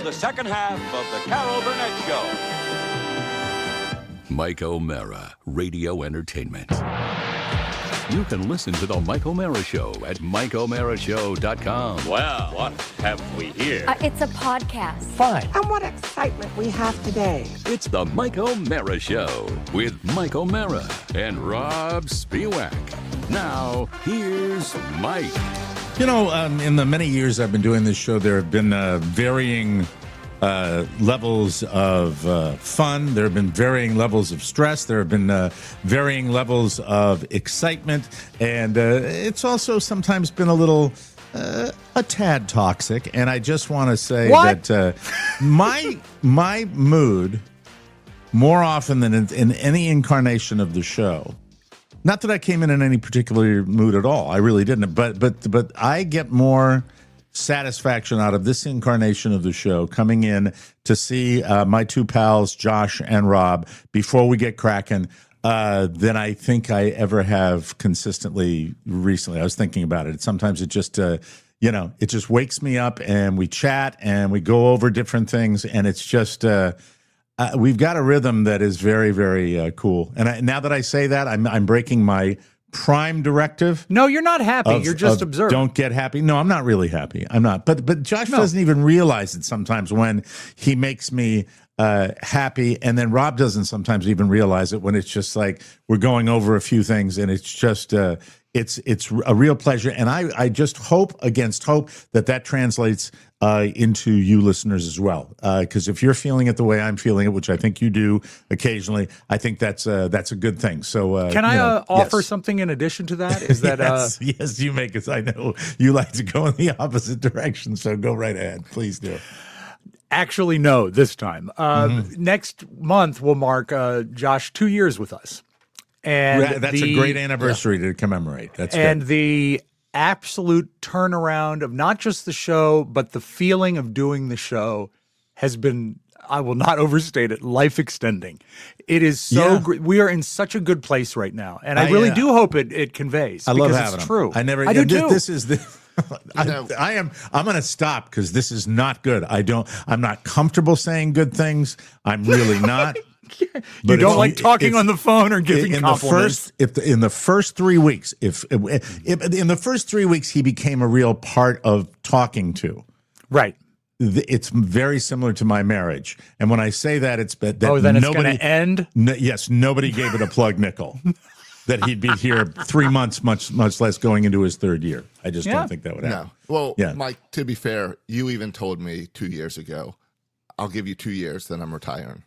the second half of the Carol Burnett Show. Mike O'Mara, Radio Entertainment. You can listen to The Mike O'Mara Show at MikeO'MaraShow.com. Well, what have we here? It's a podcast. Fine. And what excitement we have today. It's The Mike O'Mara Show with Mike O'Mara and Rob Spiewak. Now, here's Mike. You know, in the many years I've been doing this show, there have been varying levels of fun. There have been varying levels of stress. There have been varying levels of excitement. And it's also sometimes been a little, a tad toxic. And I just want to say that my mood, more often than in any incarnation of the show, not that I came in any particular mood at all. I really didn't. But I get more satisfaction out of this incarnation of the show coming in to see my two pals, Josh and Rob, before we get cracking than I think I ever have consistently recently. I was thinking about it. Sometimes it just, it just wakes me up and we chat and we go over different things. And it's just, we've got a rhythm that is very, very cool. And now that I say that, I'm breaking my prime directive. No, you're not happy. You're just observing. Don't get happy. No, I'm not really happy. I'm not. But Josh doesn't even realize it sometimes when he makes me happy, and then Rob doesn't sometimes even realize it when it's just like we're going over a few things, and it's just it's a real pleasure. And I just hope against hope that translates into you listeners as well. Because if you're feeling it the way I'm feeling it, which I think you do occasionally, I think that's a good thing. So can I offer something in addition to that? Is that yes, you make it. I know you like to go in the opposite direction, so go right ahead. Please do. Actually, no, this time. Next month will mark Josh 2 years with us. And that's a great anniversary to commemorate. That's and good. The absolute turnaround of not just the show, but the feeling of doing the show has been, I will not overstate it, life extending. It is so great. We are in such a good place right now. And I really do hope it conveys. I love having it's true. I do too. This is the I'm going to stop because this is not good. I'm not comfortable saying good things. I'm really not. You don't like talking on the phone or giving compliments. In the first 3 weeks, if in the first 3 weeks he became a real part of talking to, right? It's very similar to my marriage, and when I say that, it's that then it's going to end. Yes, nobody gave it a plug nickel. That he'd be here 3 months, much less going into his third year. I just don't think that would happen. No. Well, Mike, to be fair, you even told me 2 years ago, I'll give you 2 years, then I'm retiring.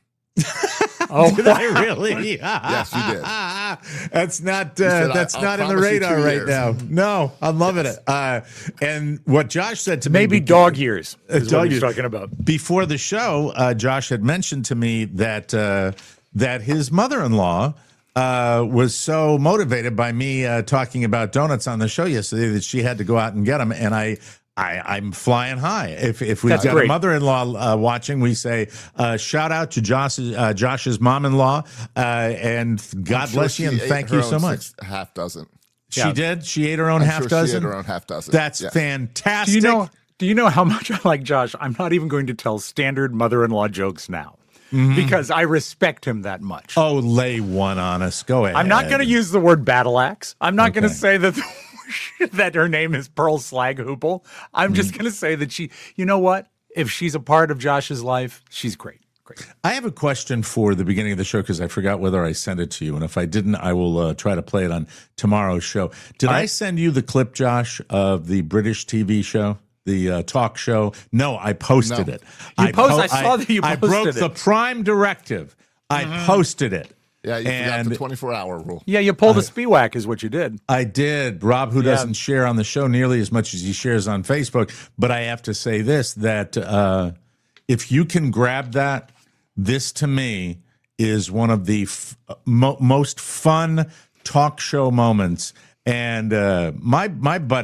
Did I really? Yes, you did. That's not in the radar right now. No, I'm loving it. And what Josh said to me, maybe dog years is what he's talking about. Before the show, Josh had mentioned to me that his mother-in-law was so motivated by me talking about donuts on the show yesterday that she had to go out and get them, and I'm flying high. If we've got a mother-in-law watching, we say shout out to Josh's mom-in-law, and God bless you and thank you so much. Half dozen. She did. She ate her own half dozen. She ate her own half dozen. That's fantastic. Do you know how much I like Josh? I'm not even going to tell standard mother-in-law jokes now. Because I respect him that much. Oh, lay one on us. Go ahead. I'm not going to use the word battle axe. I'm not going to say that that her name is Pearl Slaghoople. I'm just going to say that she, you know what? If she's a part of Josh's life, she's great. I have a question for the beginning of the show because I forgot whether I sent it to you. And if I didn't, I will try to play it on tomorrow's show. Did I send you the clip, Josh, of the British TV show? The talk show. No, I posted it. I saw that you posted it. I broke the prime directive. I posted it. Yeah, you forgot the 24-hour rule. Yeah, you pulled a Spiewak is what you did. I did. Rob, who doesn't share on the show nearly as much as he shares on Facebook. But I have to say this, that if you can grab that, this to me is one of the most fun talk show moments. And my buddy,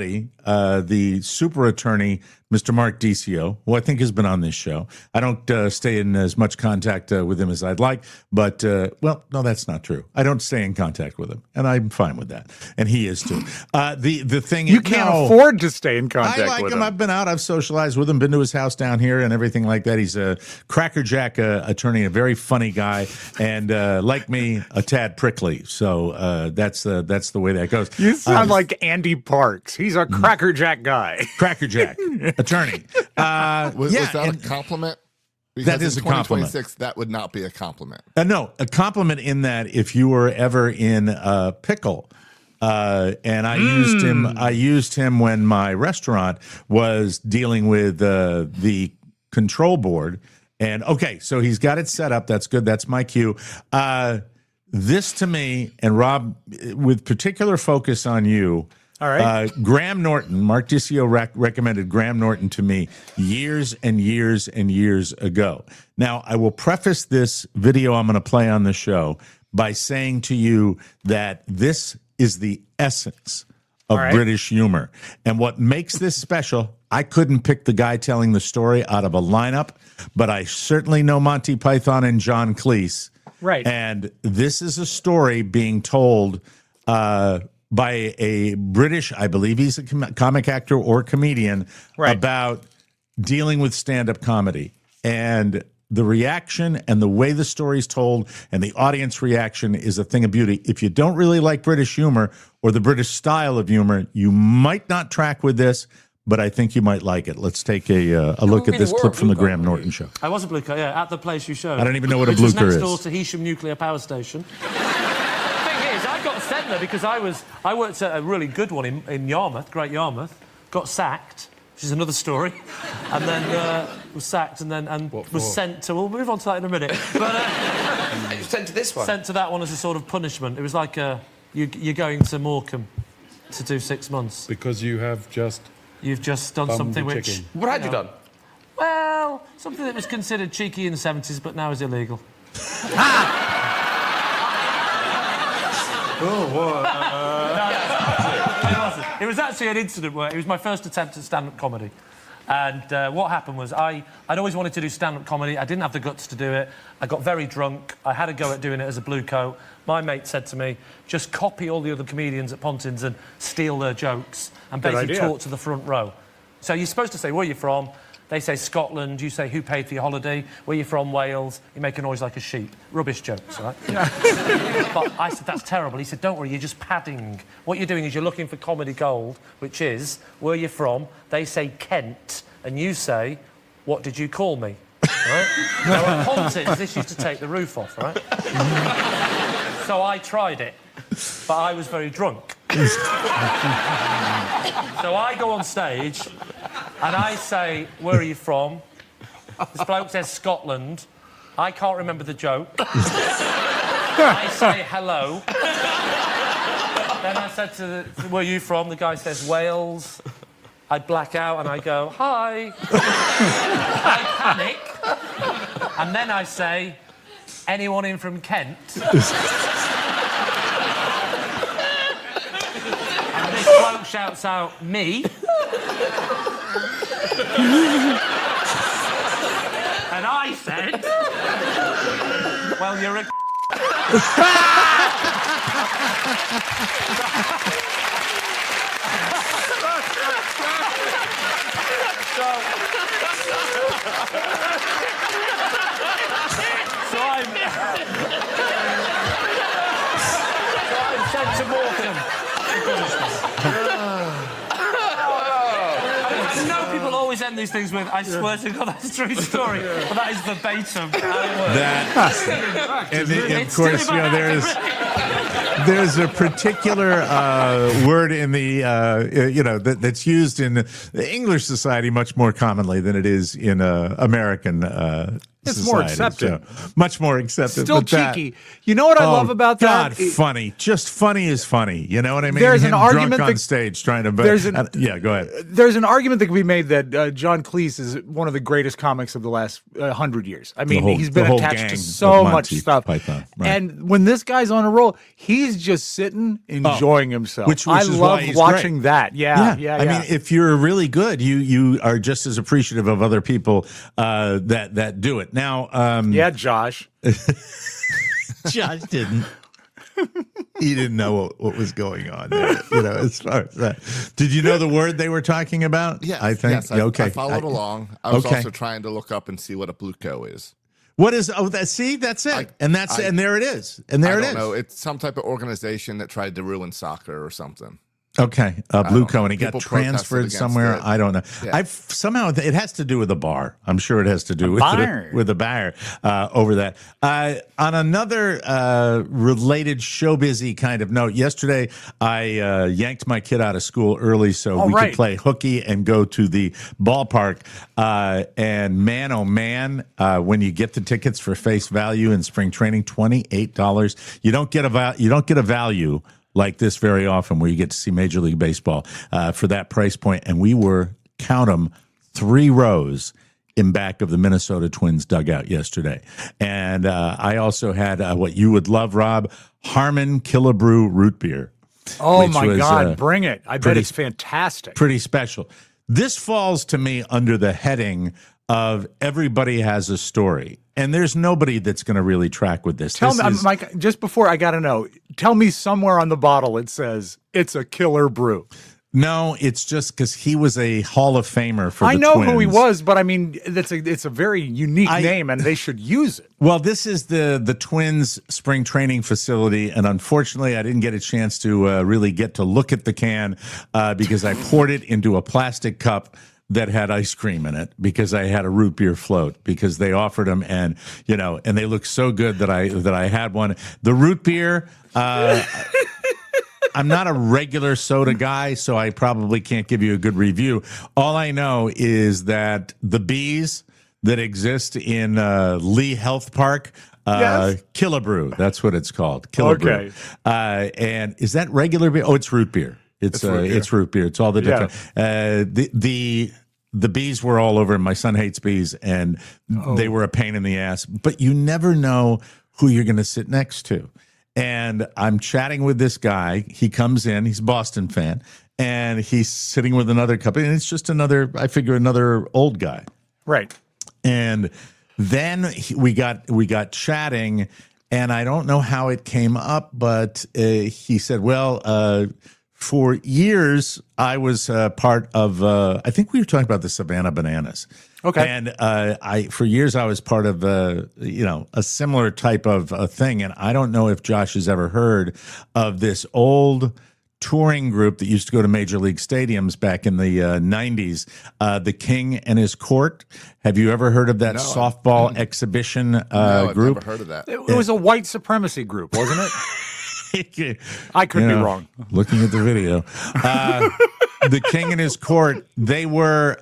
the super attorney, Mr. Mark Dicio, who I think has been on this show. I don't stay in as much contact with him as I'd like, but, well, no, that's not true. I don't stay in contact with him, and I'm fine with that. And he is too. The thing You is, can't afford to stay in contact I like with him. I've been out. I've socialized with him, been to his house down here and everything like that. He's a crackerjack attorney, a very funny guy, and like me, a tad prickly. So that's the way that goes. You sound like Andy Parks. He's a crackerjack guy. Crackerjack attorney. Was yeah, that and a compliment? That is a compliment. 2026, that would not be a compliment. No, a compliment in that if you were ever in a pickle. And I used him when my restaurant was dealing with the control board. And okay, so he's got it set up. That's good. That's my cue. This to me, and Rob, with particular focus on you. All right. Graham Norton, Mark Dicio recommended Graham Norton to me years and years and years ago. Now, I will preface this video I'm going to play on the show by saying to you that this is the essence of British humor. And what makes this special, I couldn't pick the guy telling the story out of a lineup, but I certainly know Monty Python and John Cleese. Right. And this is a story being told by a British, I believe he's a comic actor or comedian, about dealing with stand-up comedy. And the reaction and the way the story's told and the audience reaction is a thing of beauty. If you don't really like British humor or the British style of humor, you might not track with this, but I think you might like it. Let's take a look at this clip from the Graham Norton show. I was a blue car, yeah, at the place you showed. I don't even know what a blue car is. Next door to Heysham Nuclear Power Station. I got sent there because I worked at a really good one in Yarmouth, Great Yarmouth, got sacked, which is another story, and then was sacked and was sent to... We'll move on to that in a minute. But sent to this one? Sent to that one as a sort of punishment. It was like you're going to Morecambe to do 6 months. Because you have just... You've just done something which... What had you done? Well, something that was considered cheeky in the 70s, but now is illegal. Oh, what? It was actually an incident where it was my first attempt at stand-up comedy. And what happened was I'd always wanted to do stand-up comedy. I didn't have the guts to do it. I got very drunk. I had a go at doing it as a blue coat. My mate said to me, just copy all the other comedians at Pontins and steal their jokes and basically talk to the front row. So you're supposed to say, where are you from? They say Scotland, you say who paid for your holiday, where you from, Wales, you make a noise like a sheep. Rubbish jokes, right? But I said, that's terrible. He said, don't worry, you're just padding. What you're doing is you're looking for comedy gold, which is, where you from? They say Kent, and you say, what did you call me? Right? Now at Pontins, this used to take the roof off, right? So I tried it, but I was very drunk. So I go on stage and I say, where are you from? This bloke says Scotland. I can't remember the joke. I say hello. Then I said where are you from? The guy says Wales. I black out and I go, hi. I panic. And then I say, anyone in from Kent? And this bloke shouts out, me. And I said, well, you're a... So I'm sent to Morecambe. I know people always end these things with, I swear to God, that's a true story. But that is verbatim how it works. And of course, you know, there's a particular word in the, that's used in the English society much more commonly than it is in American It's more society, accepted. so much more accepted. Still but that- cheeky. You know what I love about God, that? funny. Just funny is funny. You know what I mean? There's an Him argument drunk on that- stage trying to. Yeah, go ahead. There's an argument that can be made that John Cleese is one of the greatest comics of the last 100 years. I mean, he's been the whole attached gang to so of much Monty stuff. Python, right. And when this guy's on a roll, he's just sitting, enjoying himself. Which I is love why he's watching great. that. Yeah. I mean, if you're really good, you are just as appreciative of other people that do it. Now, yeah, Josh. Josh didn't. He didn't know what was going on there, you know, as far as that. Did you know the word they were talking about? Yes, I think. yes, Yeah, okay. I followed along. I was okay. also trying to look up and see what a Bluco is. What is? Oh, that's it. And there it is. And there I it don't is. know. It's some type of organization that tried to ruin soccer or something. Okay, Bluco, and he got People protested transferred against somewhere. it. I don't know. Yeah. I've somehow it has to do with a bar. I'm sure it has to do with bar. with a bar over that. On another related showbizy kind of note, yesterday I yanked my kid out of school early so we could play hooky and go to the ballpark. And man, oh man, when you get the tickets for face value in spring training, $28. You don't get a value like this very often, where you get to see Major League Baseball for that price point. And we were, count them, 3 rows in back of the Minnesota Twins dugout yesterday. And I also had what you would love, Rob, Harmon Killebrew root beer. Oh, my God, bring it. I bet it's fantastic. Pretty special. This falls to me under the heading of everybody has a story. And there's nobody that's going to really track with this. Tell me, Mike, just before I got to know, tell me somewhere on the bottle it says it's a killer brew. No, it's just because he was a Hall of Famer for the Twins. I know who he was, but I mean, it's a very unique name, and they should use it. Well, this is the Twins spring training facility, and unfortunately, I didn't get a chance to really get to look at the can because I poured it into a plastic cup that had ice cream in it because I had a root beer float because they offered them, and and they looked so good that I had one. The root beer, I'm not a regular soda guy, so I probably can't give you a good review. All I know is that the bees that exist in Lee Health Park, Killebrew, that's what it's called. Killebrew. Okay. And is that regular beer? Oh, it's root beer. It's root beer. It's all the different. The bees were all over. My son hates bees, and they were a pain in the ass. But you never know who you're going to sit next to. And I'm chatting with this guy. He comes in. He's a Boston fan, and he's sitting with another couple. And it's just another old guy, right? And then we got chatting, and I don't know how it came up, but he said, "Well, for years, I was part of, I think we were talking about the Savannah Bananas." Okay. And for years, I was part of, a similar type of thing. And I don't know if Josh has ever heard of this old touring group that used to go to major league stadiums back in the 90s, the King and His Court. Have you ever heard of that softball exhibition No, I've group? never heard of that. It was a white supremacy group, wasn't it? I could be wrong. Looking at the video, the King and His Court, they were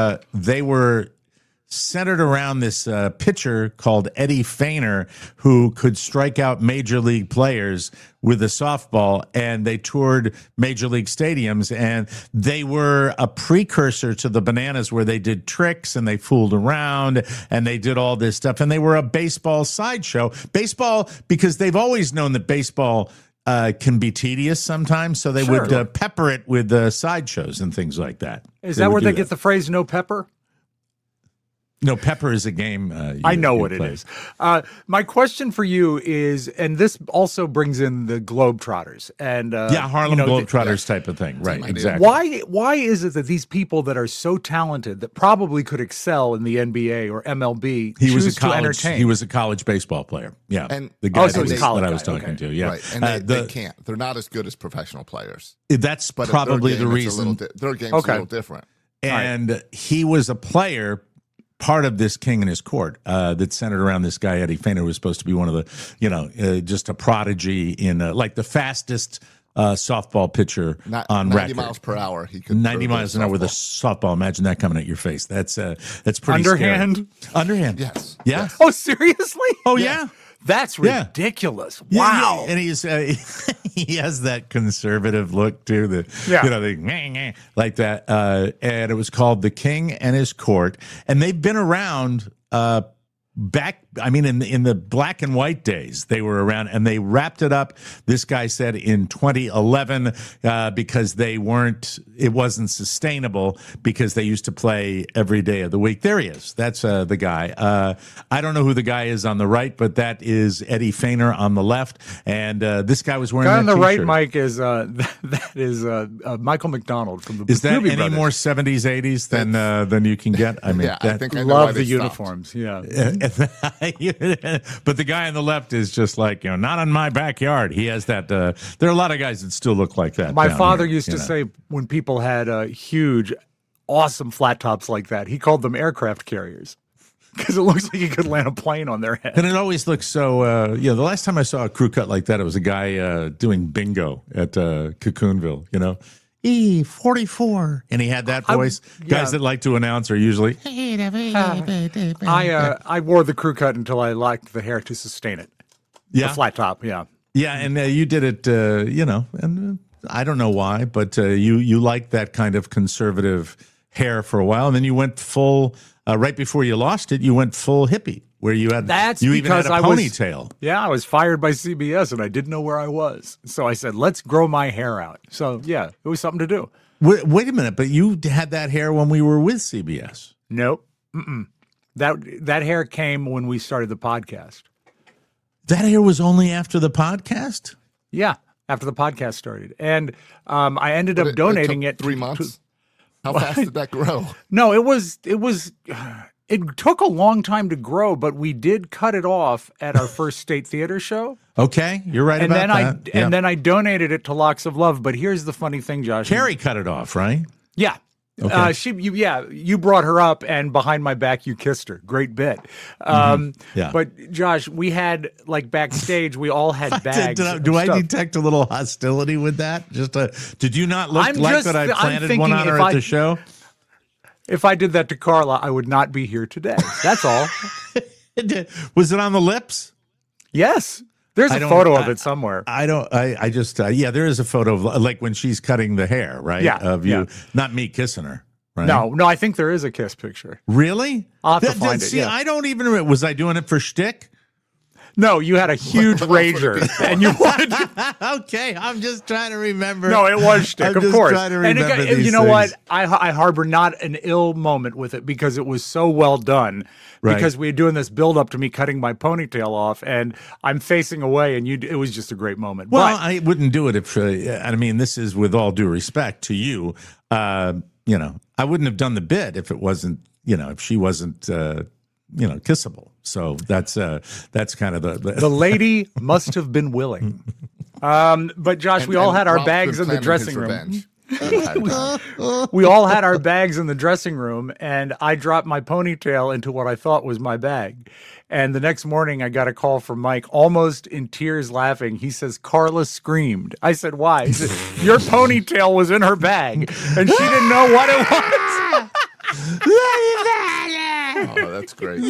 centered around this pitcher called Eddie Feigner, who could strike out major league players with a softball, and they toured major league stadiums, and they were a precursor to the Bananas, where they did tricks and they fooled around and they did all this stuff, and they were a baseball sideshow. Baseball, because they've always known that baseball can be tedious sometimes, so they would pepper it with sideshows and things like that. Is that where they get the phrase "no pepper"? No, pepper is a game. I know what it is. My question for you is, and this also brings in the Globetrotters, and Harlem Globetrotters type of thing, right? Exactly. Why is it that these people that are so talented that probably could excel in the NBA or MLB choose to entertain? He was a college baseball player. Yeah, and the guy that I was talking to. Yeah, right. And they can't. They're not as good as professional players. That's probably the reason. Their game's a little different. And he was a player, part of this King and His Court that centered around this guy, Eddie Feigner, who was supposed to be one of the, just a prodigy in like the fastest softball pitcher on 90 record. miles per hour. He could 90 throw miles an hour with a softball. Imagine that coming at your face. That's pretty Underhand? scary. Underhand. Yes. Yeah. Yes. Oh, seriously? Oh, yeah. That's Yeah. ridiculous. Yeah, Wow. yeah. And he's he has that conservative look too. Yeah. The like that. And it was called The King and His Court, and they've been around back. I mean, in the black and white days, they were around, and they wrapped it up. This guy said in 2011 because it wasn't sustainable because they used to play every day of the week. There he is. That's the guy. I don't know who the guy is on the right, but that is Eddie Feigner on the left. And this guy was wearing Guy that on the right, t-shirt. Mike, is that is Michael McDonald from the Is that Doobie any Brothers. more 70s, 80s than you can get? I mean, Yeah, I think I know why Love they the stopped. uniforms. Yeah. but the guy on the left is just like, not in my backyard. He has that. There are a lot of guys that still look like that. My down father here, used to you know. say when people had huge, awesome flat tops like that, he called them aircraft carriers because it looks like he could land a plane on their head. And it always looks so. The last time I saw a crew cut like that, it was a guy doing bingo at Cocoonville. E44, and he had that voice. Guys that like to announce are usually. I wore the crew cut until I liked the hair to sustain it. Yeah, The flat top, yeah. Yeah, and you did it, and I don't know why, but you liked that kind of conservative hair for a while, and then you went full, right before you lost it, you went full hippie, where you had, That's you even had because a I was- ponytail. Yeah, I was fired by CBS and I didn't know where I was. So I said, let's grow my hair out. So, yeah, it was something to do. Wait a minute, but you had that hair when we were with CBS. Nope. Mm-mm. That hair came when we started the podcast. That hair was only after the podcast? Yeah, after the podcast started. And I ended up It donating took it 3 months. How fast did that grow? No, it took a long time to grow, but we did cut it off at our first state theater show. Okay, you're right And about then that. and then I donated it to Locks of Love. But here's the funny thing, Josh. Carrie cut it off, right? Yeah. Okay. You brought her up, and behind my back, you kissed her. Great bit. Yeah. But Josh, we had backstage, we all had bags. Do I of stuff. detect a little hostility with that? Did you not look I'm like just- that I I'm planted one thinking on her if at I- the show? If I did that to Carla, I would not be here today. That's all. Was it on the lips? Yes. There's I a don't- photo of it somewhere. I just there is a photo of like when she's cutting the hair, right? Yeah, Of you, yeah. not me kissing her. Right? No, I think there is a kiss picture. Really? I'll have to find it, See, yeah. I don't even. Was I doing it for shtick? No, you had a huge rager, and you wanted to. Okay, I'm just trying to remember. No, it was shtick, I'm of just course. trying to And remember you these know what? things. I harbor not an ill moment with it because it was so well done. Right. Because we were doing this build up to me cutting my ponytail off, and I'm facing away, and it was just a great moment. Well, but, I wouldn't do it if. I mean, this is with all due respect to you. I wouldn't have done the bit if it wasn't. If she wasn't. Kissable. So that's kind of the lady must have been willing. But Josh, we all had our Rob's bags been in the planning dressing his room. revenge. We all had our bags in the dressing room, and I dropped my ponytail into what I thought was my bag. And the next morning, I got a call from Mike, almost in tears, laughing. He says, "Carla screamed." I said, "Why?" He said, "Your ponytail was in her bag, and she didn't know what it was." Oh, that's great.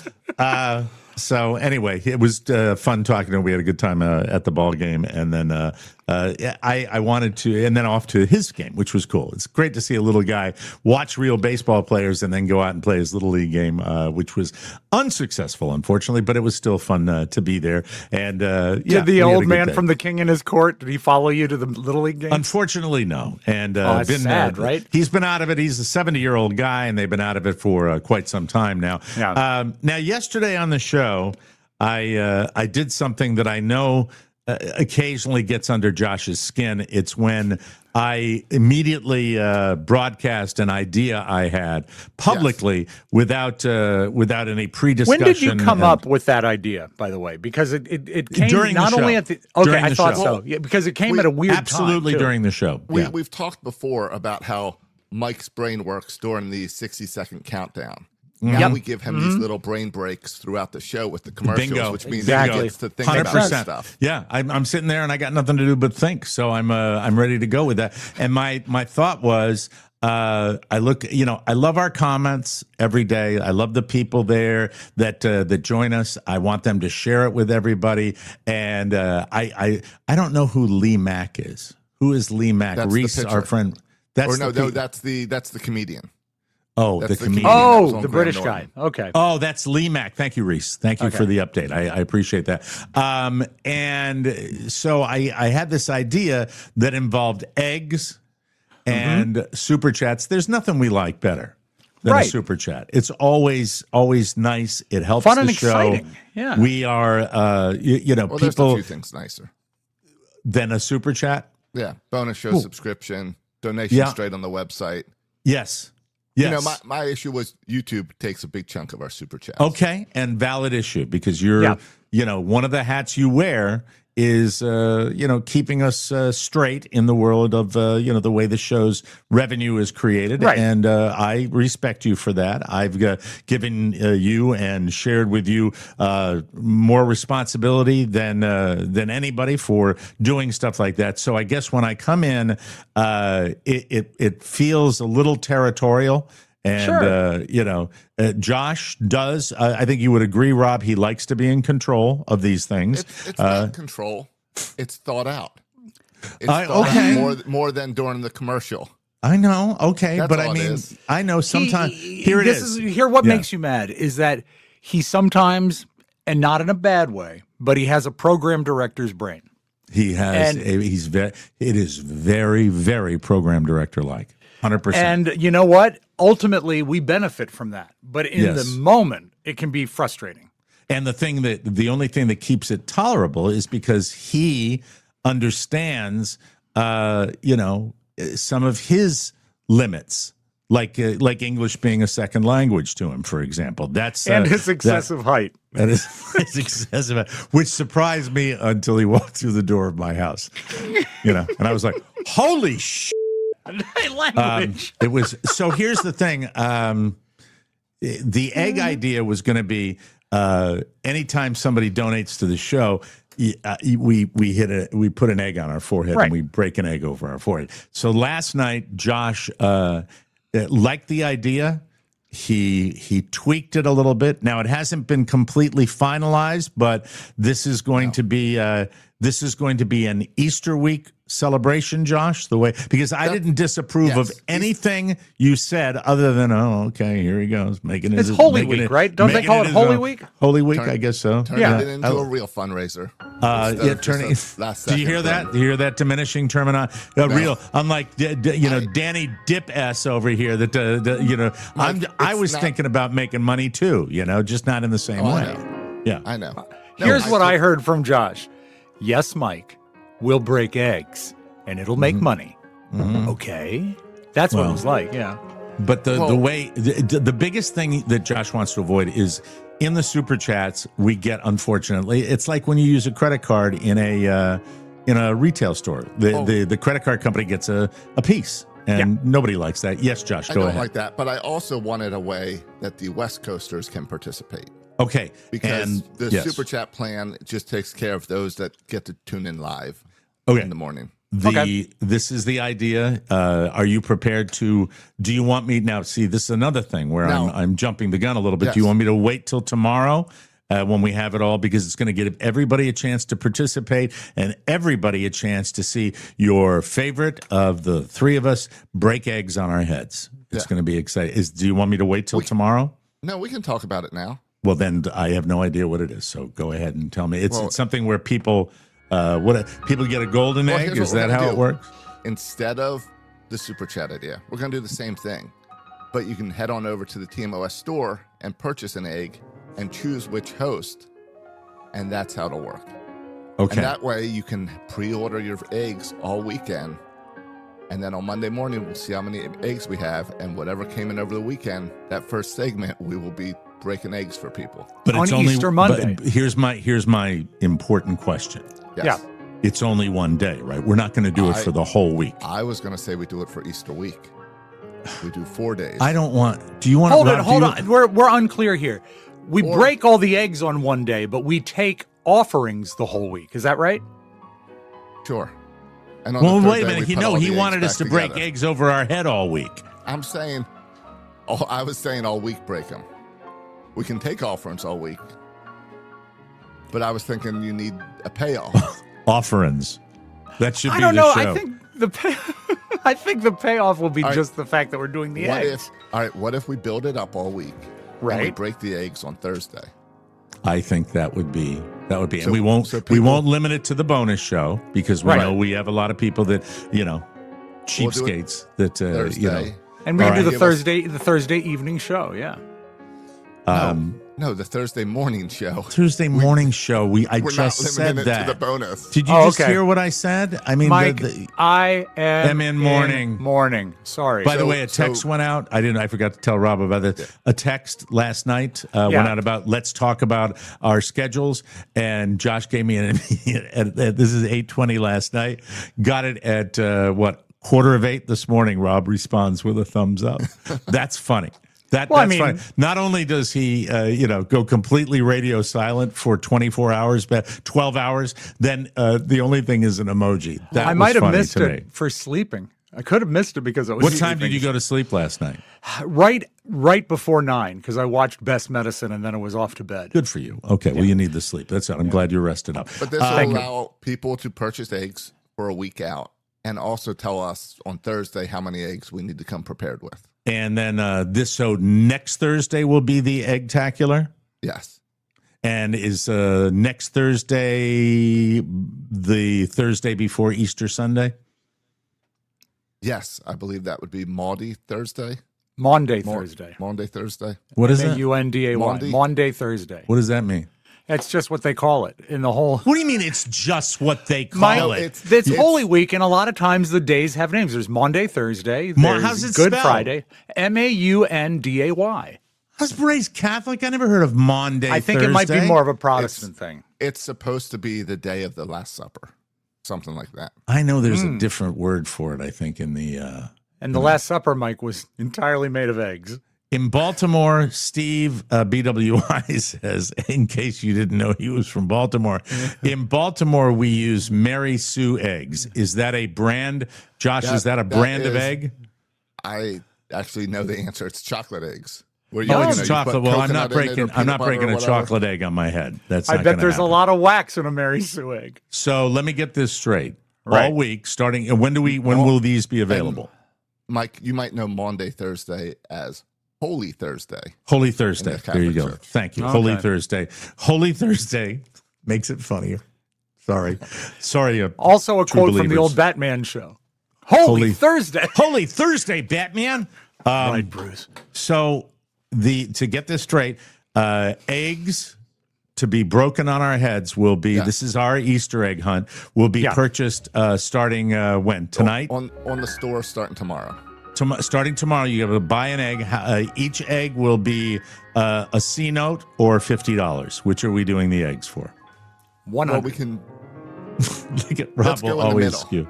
So anyway, it was fun talking to him. We had a good time at the ball game, and then I wanted to, and then off to his game, which was cool. It's great to see a little guy watch real baseball players and then go out and play his little league game, which was unsuccessful, unfortunately, but it was still fun to be there. And Did the old man from The King in His Court? Did he follow you to the Little League game? Unfortunately, no. And that's sad, right? He's been out of it. He's a 70-year-old guy, and they've been out of it for quite some time now. Yeah. Now, yesterday on the show, I did something that I know occasionally gets under Josh's skin. It's when I immediately broadcast an idea I had publicly without any pre-discussion. When did you come up with that idea, by the way? Because it came During the not only show. at the okay, During I the thought show. so. Yeah, because it came at a weird absolutely time, too. during the show. Yeah. We've talked before about how Mike's brain works during the 60-second countdown. Now we give him these little brain breaks throughout the show with the commercials, Bingo. which means Exactly. he gets to think about stuff. Yeah, I'm sitting there and I got nothing to do but think, so I'm ready to go with that. And my thought was, I love our comments every day. I love the people there that join us. I want them to share it with everybody. And I don't know who Lee Mack is. Who is Lee Mack? That's Reese, the pitcher. our friend. That's That's the comedian. Oh, That's the the comedian. comedian. that was Oh, on the Graham British Norton. guy. Okay. Oh, that's Lee Mack. Thank you, Reese. Thank you for the update. I appreciate that. And so I had this idea that involved eggs and super chats. There's nothing we like better than a Right. super chat. It's always nice. It helps Fun the and show. exciting. Yeah. We are, Well, there's a people few things nicer. than a super chat. Yeah, bonus show subscription, donation Yeah. straight on the website. Yes. You know, my issue was YouTube takes a big chunk of our super chats. Okay, and valid issue because you're, Yeah. one of the hats you wear is, keeping us straight in the world of, the way the show's revenue is created. Right. And I respect you for that. I've given you and shared with you more responsibility than anybody for doing stuff like that. So I guess when I come in, it feels a little territorial. And, Josh does. I think you would agree, Rob. He likes to be in control of these things. It's not control. It's thought out. It's thought okay. out more than during the commercial. I know. Okay. That's but all I it mean, is. I know sometimes. Here it is. Here, what Yeah. makes you mad is that he sometimes, and not in a bad way, but he has a program director's brain. He has. And- It is very, very program director like. 100%. And you know what? Ultimately, we benefit from that. But in Yes. the moment, it can be frustrating. And the only thing that keeps it tolerable is because he understands, some of his limits, like English being a second language to him, for example. That's And his excessive height. That is it's excessive, which surprised me until he walked through the door of my house. And I was like, "Holy sh!" Language. It was so. Here's the thing: the egg idea was going to be anytime somebody donates to the show, we put an egg on our forehead Right. and we break an egg over our forehead. So last night, Josh liked the idea. He tweaked it a little bit. Now it hasn't been completely finalized, but this is going to be an Easter week celebration, Josh. Because I didn't disapprove of anything you said other than okay, here he goes making It's Holy Week, right? Don't they call it Holy Week? Holy Week, I guess so. Turning it into a real fundraiser. Turning. Do you hear that? Do you hear that diminishing terminology? Real, unlike Danny Dip S over here. I was thinking about making money too. Just not in the same way. I know. Yeah, I know. Here's what I heard from Josh. Yes, Mike, we'll break eggs and it'll make money. Okay. That's what it was like. Yeah. But the biggest thing that Josh wants to avoid is in the super chats we get. Unfortunately, it's like when you use a credit card in a retail store. The credit card company gets a piece, and nobody likes that. Yes, Josh, I go don't ahead. like that, but I also wanted a way that the West Coasters can participate. Okay, Because the yes. super chat plan just takes care of those that get to tune in live Okay. in the morning. This is the idea. Are you prepared to? Do you want me now? See, this is another thing where No. I'm jumping the gun a little bit. Yes. Do you want me to wait till tomorrow when we have it all? Because it's going to give everybody a chance to participate and everybody a chance to see your favorite of the three of us break eggs on our heads. It's going to be exciting. Do you want me to wait till tomorrow? No, we can talk about it now. Well, then I have no idea what it is. So go ahead and tell me. It's something where people people get a golden egg. Here's Is what we're that gonna how do. it works? Instead of the super chat idea, we're going to do the same thing. But you can head on over to the TMOS store and purchase an egg and choose which host. And that's how it'll work. Okay. And that way you can pre-order your eggs all weekend. And then on Monday morning, we'll see how many eggs we have. And whatever came in over the weekend, that first segment, we will be breaking eggs for people. But On it's only Easter Monday. But here's my important question. Yes. Yeah. It's only one day, right? We're not going to do it for the whole week. I was going to say we do it for Easter week. We do 4 days. I don't want. Do you want? Hold Rob, on. We're unclear here. We break all the eggs on one day, but we take offerings the whole week. Is that right? Sure. And on Well, the third wait a day, minute. we put all He the wanted eggs us to back break together. eggs over our head all week. I'm saying, I was saying all week break them. We can take offerings all week. But I was thinking you need a payoff. Offerings. That should be I don't the know. show. I think the payoff will be All right. just the fact that we're doing the eggs. What if we build it up all week? And we Right. break the eggs on Thursday. I think that would be, So- and we won't so we people- won't limit it to the bonus show because we Right. know we have a lot of people that cheapskates that Thursday. And we All can do right. the Thursday evening show. Yeah. No, the Thursday morning show. Thursday morning show. I We're just not said limiting it that. to the bonus. Did you Oh, just okay. hear what I said? I mean, Mike, I am in morning. Morning. Sorry. By the So- way, a text so- went out. I forgot to tell Rob about it. A text last night went out about let's talk about our schedules. And Josh gave me this is 8:20 last night. Got it at 7:45 this morning. Rob responds with a thumbs up. That's funny. That's funny. Not only does he, go completely radio silent for 24 hours, but 12 hours, then the only thing is an emoji. That I was might have funny missed to it me. for sleeping. I could have missed it because it was. What time did you go to sleep last night? Right before 9 because I watched Best Medicine and then it was off to bed. Good for you. Okay, well, you need the sleep. That's it. I'm glad you're rested up. But this will allow people to purchase eggs for a week out and also tell us on Thursday how many eggs we need to come prepared with. And then next Thursday will be the Eggtacular. Yes. And is next Thursday the Thursday before Easter Sunday? Yes, I believe that would be Maundy Thursday. Monday, Thursday. Monday, Thursday. What is that? Monday. Maundy? Monday, Thursday. What does that mean? That's just what they call it in the whole. What do you mean it's just what they call it? It's Holy Week, and a lot of times the days have names. There's Monday, Thursday. There's how's it Good spelled? Friday. Maunday. I was raised Catholic. I never heard of Maunday. I think it might be Thursday. more of a Protestant thing. It's supposed to be the day of the Last Supper, something like that. I know there's a different word for it. I think in the And the Last Supper, Mike, was entirely made of eggs. in Baltimore, Steve BWI says, in case you didn't know he was from Baltimore, in Baltimore we use Mary Sue eggs. Is that a brand? Josh, is that a brand of egg? I actually know the answer. It's chocolate eggs. Where Oh, you it's put chocolate. Well, I'm coconut not in it or breaking. I'm peanut not butter breaking or a whatever. chocolate egg on my head. That's. I not bet gonna there's happen. a lot of wax in a Mary Sue egg. So let me get this straight. Right. All week, starting. And when will these be available? Mike, you might know Maunday Thursday as Holy Thursday. Holy Thursday. In the There you Catholic go. Church. Thank you. Okay. Holy Thursday. Holy Thursday makes it funnier. Sorry. Also a True quote from the believers. old Batman show. Holy Thursday. Holy Thursday, Batman. Right, Bruce. So to get this straight, eggs to be broken on our heads will be. Yeah. This is our Easter egg hunt. Will be purchased starting when tonight. On the store starting tomorrow. Starting tomorrow, you have to buy an egg. Each egg will be a C note or $50. Which are we doing the eggs for? 100. Well, we can Look at Rob Let's go will in the always middle. skew.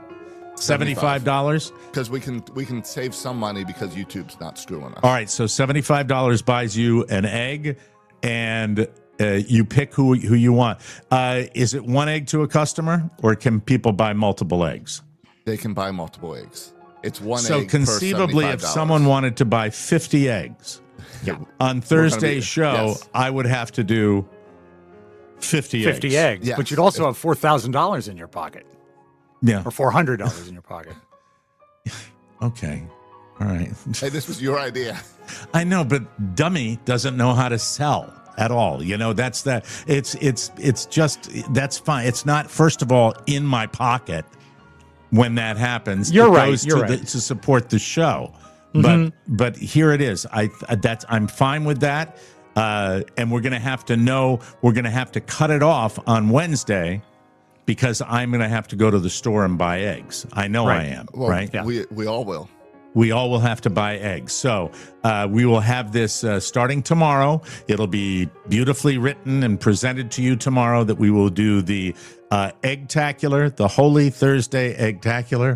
$75. because we can save some money because YouTube's not screwing us. All right, so $75 buys you an egg, and you pick who you want. Is it one egg to a customer, or can people buy multiple eggs? They can buy multiple eggs. It's one egg. So conceivably, per if $75. someone wanted to buy 50 eggs on Thursday's show, yes. I would have to do 50 eggs. Yes. But you'd also have $4,000 in your pocket Yeah. or $400 in your pocket. Okay. All right. Hey, this was your idea. I know, but dummy doesn't know how to sell at all. You know, that's that. It's just that's fine. It's not, first of all, in my pocket when that happens. You're it right. Goes You're to, right. to support the show. But here it is. I'm fine with that. And we're gonna have to cut it off on Wednesday because I'm gonna have to go to the store and buy eggs. I know I am. Well, right? Yeah. We all will. We all will have to buy eggs. So we will have this starting tomorrow. It'll be beautifully written and presented to you tomorrow that we will do the Eggtacular, the Holy Thursday Eggtacular.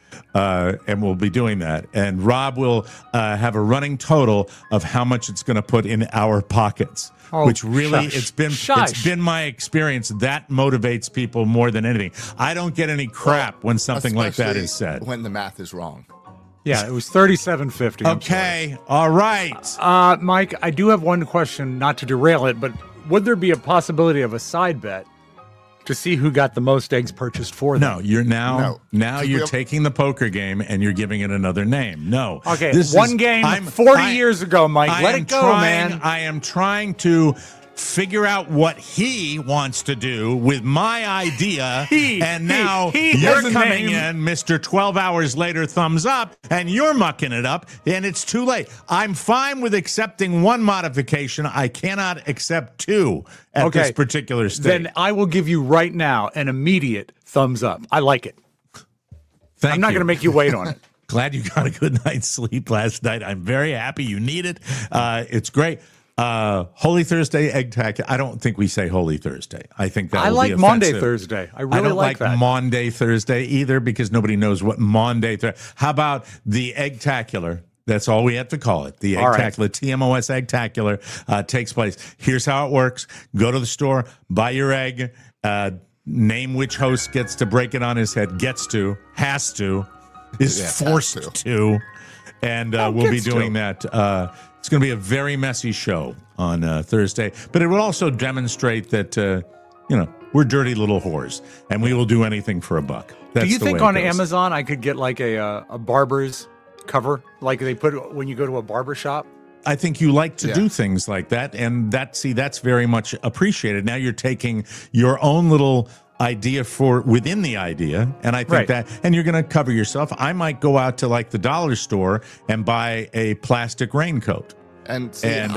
and we'll be doing that. And Rob will have a running total of how much it's going to put in our pockets. Oh, which really, shush. it's been my experience. That motivates people more than anything. I don't get any crap when something like that is said. When the math is wrong. Yeah, it was $37.50. Okay, all right. Mike, I do have one question, not to derail it, but would there be a possibility of a side bet to see who got the most eggs purchased for them? No, you're now No. you're taking the poker game and you're giving it another name. No. Okay, This one is- game I'm- 40 I- years ago, Mike. I Let am it go, trying- man. I am trying to figure out what he wants to do with my idea, and now he you're has a coming name. in, Mr. 12 hours later, thumbs up, and you're mucking it up, and it's too late. I'm fine with accepting one modification. I cannot accept two at this particular stage. Then I will give you right now an immediate thumbs up. I like it. Thank I'm not you. going to make you wait on it. Glad you got a good night's sleep last night. I'm very happy you need it. It's great. Holy Thursday egg tack. I don't think we say Holy Thursday. I think that I will like be Maundy offensive. Thursday. I I really don't like that. Maundy Thursday either because nobody knows what Maundy Thursday. How about the Eggtacular? That's all we have to call it. The All right. Eggtacular, TMOS Eggtacular takes place. Here's how it works. Go to the store, buy your egg, name which host gets to break it on his head. Gets to, has to, is Yeah, forced has to. And we'll be gets to. doing that. It's going to be a very messy show on Thursday, but it will also demonstrate that, we're dirty little whores and we will do anything for a buck. That's Do you the think way it on goes. Amazon I could get like a barber's cover, like they put when you go to a barber shop? I think you like to Yeah. do things like that, and that's very much appreciated. Now you're taking your own little idea for within the idea, and I think Right. that, and you're going to cover yourself. I might go out to like the dollar store and buy a plastic raincoat. And see, And-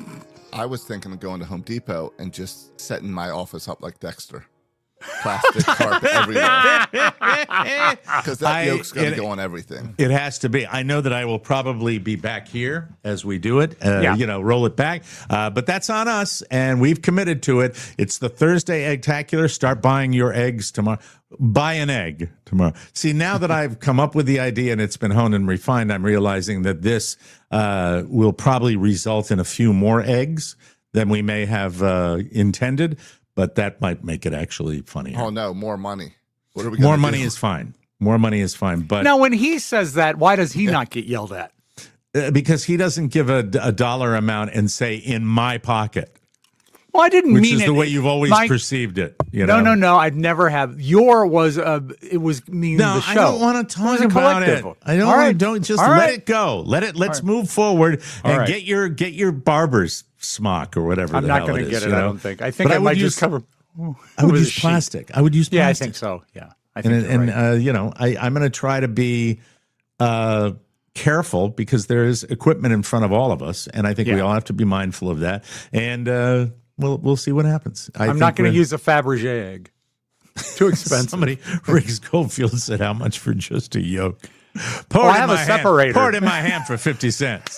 I was thinking of going to Home Depot and just setting my office up like Dexter. Plastic carpet everywhere. Because that yolk's going to go on everything. It has to be. I know that I will probably be back here as we do it, Yeah. roll it back. But that's on us, and we've committed to it. It's the Thursday Eggtacular. Start buying your eggs tomorrow. Buy an egg tomorrow. See, now that I've come up with the idea and it's been honed and refined, I'm realizing that this will probably result in a few more eggs than we may have intended, but that might make it actually funnier. Oh, no, more money. What are we going to do? More money is fine. More money is fine. But Now, when he says that, why does he not get yelled at? because he doesn't give a dollar amount and say in my pocket, Well, I didn't which mean is it. the way you've always Mike, perceived it. You know? No. I'd never have. Your was it was meaning No, the show. I don't want to talk It was a about it. collective. I don't. All right. Don't just All let right. it go. Let's move forward and right. get your barber's smock or whatever. I'm the not hell going it to get is, it. you I know? don't think. I think But I might would just cover. I would with a use sheet. plastic. I would use Yeah, I plastic. think so. Yeah, I think And you're right. I'm going to try to be careful because there is equipment in front of all of us, and I think we Yeah. all have to be mindful of that. And we'll see what happens. I'm not going to use a Fabergé egg. Too expensive. Somebody, Riggs Goldfield said, "How much for just a yolk?" Pour I have a separator. Pour it in my hand for 50 cents.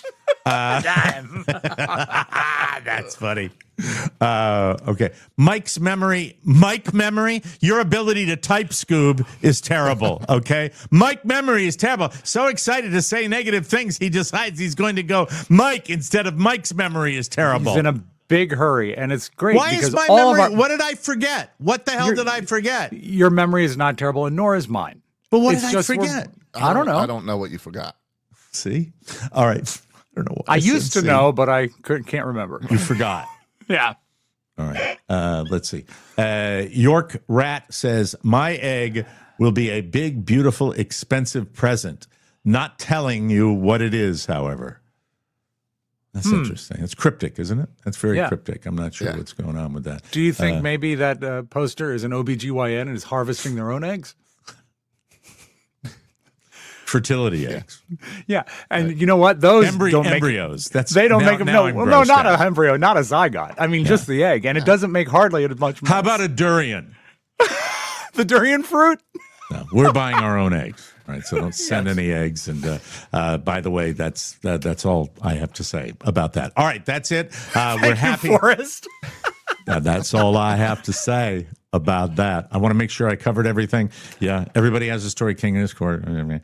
That's funny. Okay. Mike memory, your ability to type, Scoob, is terrible, okay? Mike memory is terrible. So excited to say negative things, he decides he's going to go Mike instead of Mike's memory is terrible. He's in a big hurry, and it's great. Why because is my all memory? of our, What did I forget? What the hell did I forget? Your memory is not terrible, and nor is mine. But what It's did I just we're- forget? I don't know. I don't know what you forgot. See? All right. I don't know. Why I used to said see. know, but I can't remember. You forgot. Yeah. All right. Let's see. York Rat says, my egg will be a big, beautiful, expensive present. Not telling you what it is, however. That's interesting. It's cryptic, isn't it? That's very Yeah. cryptic. I'm not sure Yeah. what's going on with that. Do you think maybe that poster is an OBGYN and is harvesting their own eggs? Fertility eggs. Yeah. And you know what? Those don't make embryos. That's they don't now- make them. now No, I'm well, no, grossed not out. a embryo, not a zygote. I mean, just the egg, and it doesn't make hardly as much. How about a durian? the durian fruit? No, we're buying our own eggs. All right, so don't send any eggs. And by the way, that's all I have to say about that. All right, that's it. We're happy. Forrest. That's all I have to say about that. I want to make sure I covered everything. Yeah, everybody has a story, King in his court.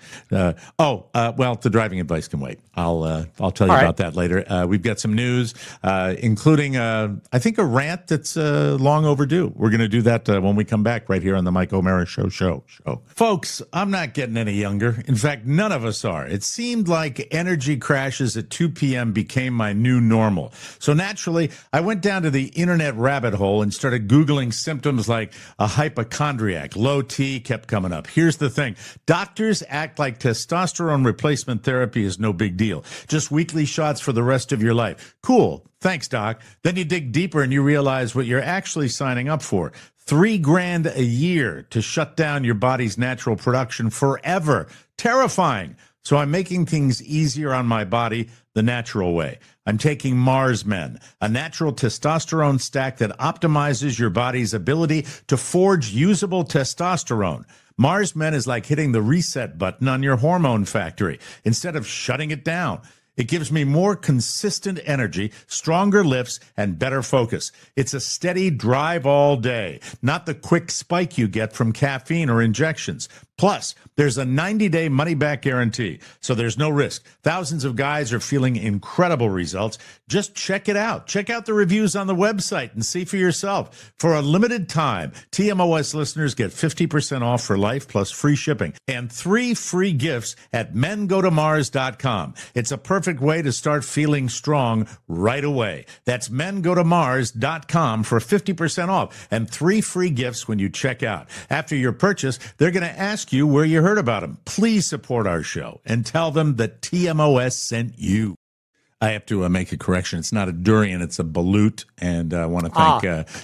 Well, the driving advice can wait. I'll tell you about that later. We've got some news, including, I think, a rant that's long overdue. We're going to do that when we come back right here on the Mike O'Mara Show. Folks, I'm not getting any younger. In fact, none of us are. It seemed like energy crashes at 2 p.m. became my new normal. So naturally, I went down to the internet rabbit hole and started Googling symptoms like a hypochondriac. Low T kept coming up. Here's the thing. Doctors act like testosterone replacement therapy is no big deal. Just weekly shots for the rest of your life. Cool. Thanks, Doc. Then you dig deeper and you realize what you're actually signing up for. $3,000 a year to shut down your body's natural production forever. Terrifying. So I'm making things easier on my body the natural way. I'm taking Mars Men, a natural testosterone stack that optimizes your body's ability to forge usable testosterone. Mars Men is like hitting the reset button on your hormone factory instead of shutting it down. It gives me more consistent energy, stronger lifts, and better focus. It's a steady drive all day, not the quick spike you get from caffeine or injections. Plus, there's a 90-day money-back guarantee, so there's no risk. Thousands of guys are feeling incredible results. Just check it out. Check out the reviews on the website and see for yourself. For a limited time, TMOS listeners get 50% off for life plus free shipping and 3 free gifts at mengotomars.com. It's a perfect way to start feeling strong right away. That's mengotomars.com for 50% off and 3 free gifts when you check out. After your purchase, they're going to ask you where you heard about them. Please support our show and tell them that TMOS sent you. I have to make a correction. It's not a durian, it's a balut. And I want to thank